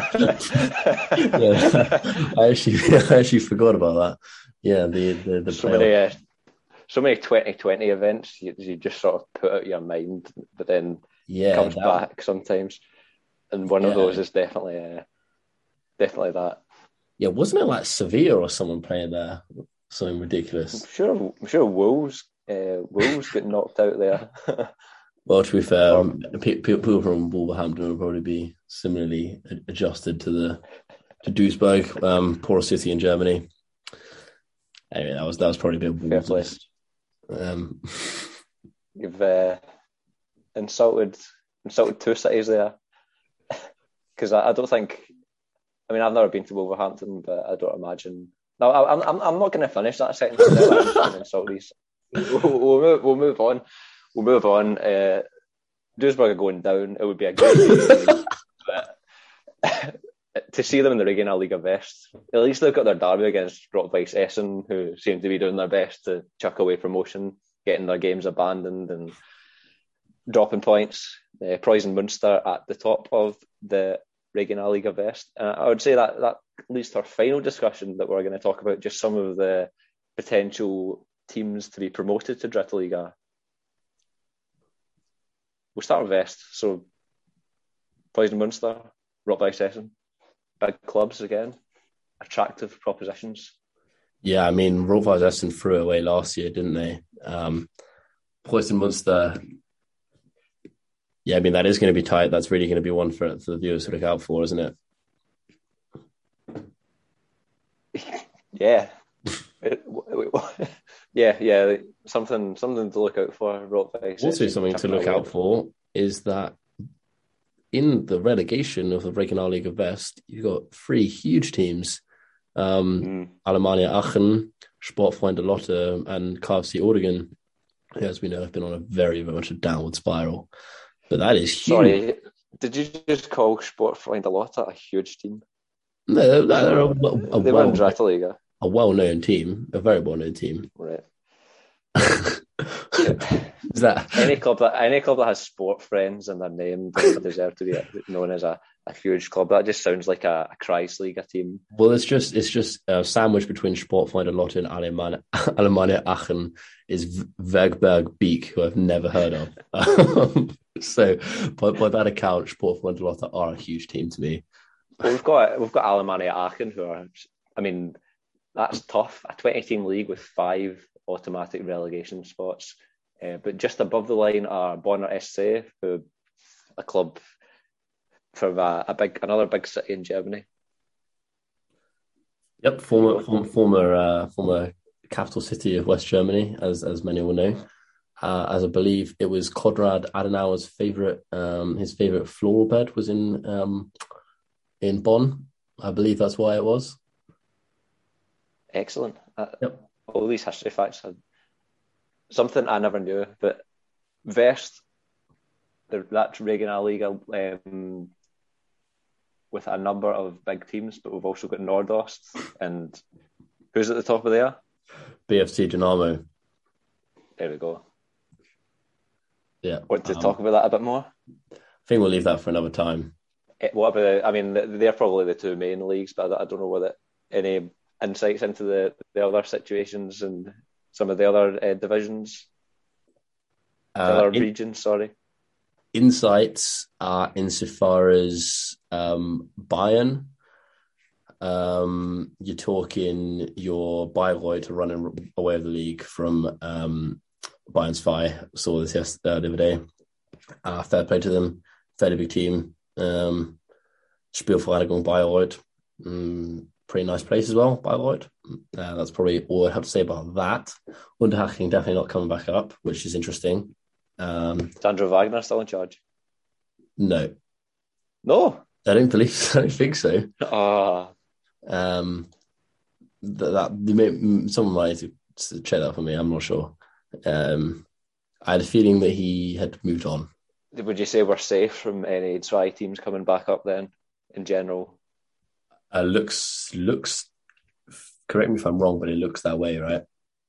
yeah. I actually, I actually forgot about that. Yeah, the the, the
so many, uh, so many twenty twenty events you, you just sort of put out your mind, but then
yeah,
comes
that...
back sometimes. And one
yeah.
of those is definitely, uh, definitely that.
Yeah, wasn't it like Sevilla or someone playing there? Something ridiculous.
I'm sure, I'm sure Wolves. Uh, Wolves get knocked out there.
Well, to be fair, um, people from Wolverhampton will probably be similarly adjusted to the to Duisburg, um, poor city in Germany. Anyway, that was that was probably a bit
fair place.
Um,
You've uh, insulted insulted two cities there, because I, I don't think. I mean, I've never been to Wolverhampton, but I don't imagine. No, I, I'm I'm I'm not going to finish that sentence. I'm going to insult these. We'll, we'll, move, we'll move on. We'll move on. Uh, Duisburg are going down. It would be a great but to see them in the Regionalliga West. At least they've got their derby against Rot-Weiss Essen, who seem to be doing their best to chuck away promotion, getting their games abandoned and dropping points. Uh, Preußen Münster at the top of the Regionalliga West. Uh, I would say that that leads to our final discussion that we're going to talk about, just some of the potential teams to be promoted to Dritte Liga. We'll start with West. So, Preußen Münster, Rot-Weiss Essen, big clubs again, attractive propositions.
Yeah, I mean, Rot-Weiss Essen threw away last year, didn't they? Um, Preußen Münster, yeah, I mean, that is going to be tight. That's really going to be one for, for the viewers to look out for, isn't it?
Yeah. yeah, yeah, something something to look out for. Rot-Weiss.
Also, something to look out for is that in the relegation of the Regionalliga West, you've got three huge teams: um, mm. Alemannia Aachen, Sportfreunde Lotte, and K F C Uerdingen, who, as we know, have been on a very, very much a downward spiral. But that is huge.
Sorry, did you just call Sportfreunde Lotte a huge team?
No, they're a, a, a
they
well,
won Dritte Liga.
A well-known team, a very well-known team.
Right.
Is that
any club that any club that has sport friends in their name doesn't deserve to be known as a, a huge club? That just sounds like a, a Kreisliga team.
Well, it's just it's just a sandwich between Sportfreunde Lotte and Alemannia, Alemannia Aachen is Vegberg Beek, who I've never heard of. So, by, by that account, Sportfreunde Lotte are a huge team to me.
Well, we've got we've got Alemannia Aachen, who are, I mean, that's tough. A twenty-team league with five automatic relegation spots. Uh, but just above the line are Bonner S C, who a club from a, a big another big city in Germany.
Yep, former former former, uh, former capital city of West Germany, as as many will know. Uh, as I believe it was Konrad Adenauer's favorite, um, his favorite floral bed was in um, in Bonn. I believe that's why it was.
Excellent. Uh,
yep.
All these history facts are something I never knew. But West, the, that Regionalliga um, with a number of big teams, but we've also got Nordost, and who's at the top of there?
B F C Dynamo.
There we go.
Yeah.
Want to
um,
talk about that a bit more?
think we'll leave that for another time.
It, what about? I mean, they're probably the two main leagues, but I don't know whether any insights into the, the other situations and some of the other uh, divisions, the uh, other in, regions. Sorry,
insights are insofar as um, Bayern. Um, you're talking your Bayreuth running away of the league from um, Bayern zwei. Saw this yesterday, uh, the other day. Uh, fair play to them. Fairly big team. Um, Spielvereinigung Bayreuth. Um, pretty nice place as well, Bayreuth. Uh, that's probably all I have to say about that. Unterhaching definitely not coming back up, which is interesting. Um,
Sandro Wagner still in charge?
No.
No?
I don't believe I don't think so.
Ah.
Um, that, that someone might check that for me. I'm not sure. Um, I had a feeling that he had moved on.
Would you say we're safe from any try teams coming back up then, in general?
Uh, looks looks. Correct me if I'm wrong, but it looks that way, right?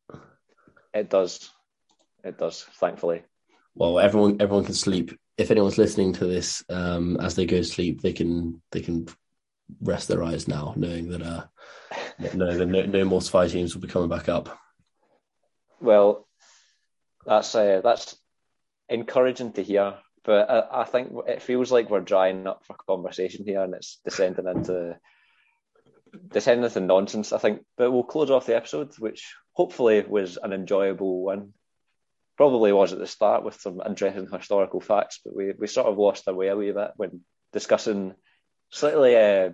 It does. It does. Thankfully.
Well, everyone everyone can sleep. If anyone's listening to this um, as they go to sleep, they can they can. rest their eyes now, knowing that uh, no, no, no more Spy teams will be coming back up.
Well, that's uh, that's encouraging to hear, but I, I think it feels like we're drying up for conversation here, and it's descending into descending into nonsense, I think. But we'll close off the episode, which hopefully was an enjoyable one. Probably was at the start with some interesting historical facts, but we we sort of lost our way a wee bit when discussing. Slightly, uh,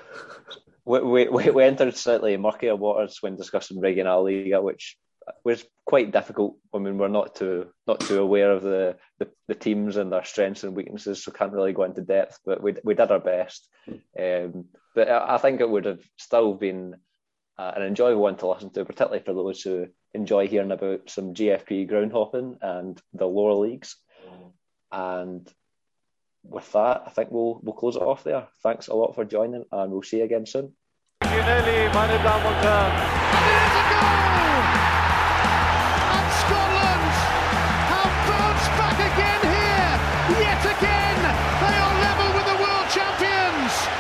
we, we we entered slightly murkier waters when discussing Regionalliga, which was quite difficult. I mean, we're not too not too aware of the, the, the teams and their strengths and weaknesses, so can't really go into depth. But we we did our best. Um, but I think it would have still been uh, an enjoyable one to listen to, particularly for those who enjoy hearing about some G F P ground hopping and the lower leagues. And with that, I think we'll we'll close it off there. Thanks a lot for joining, and we'll see you again soon.
Ginelli, meine Damen und Herren.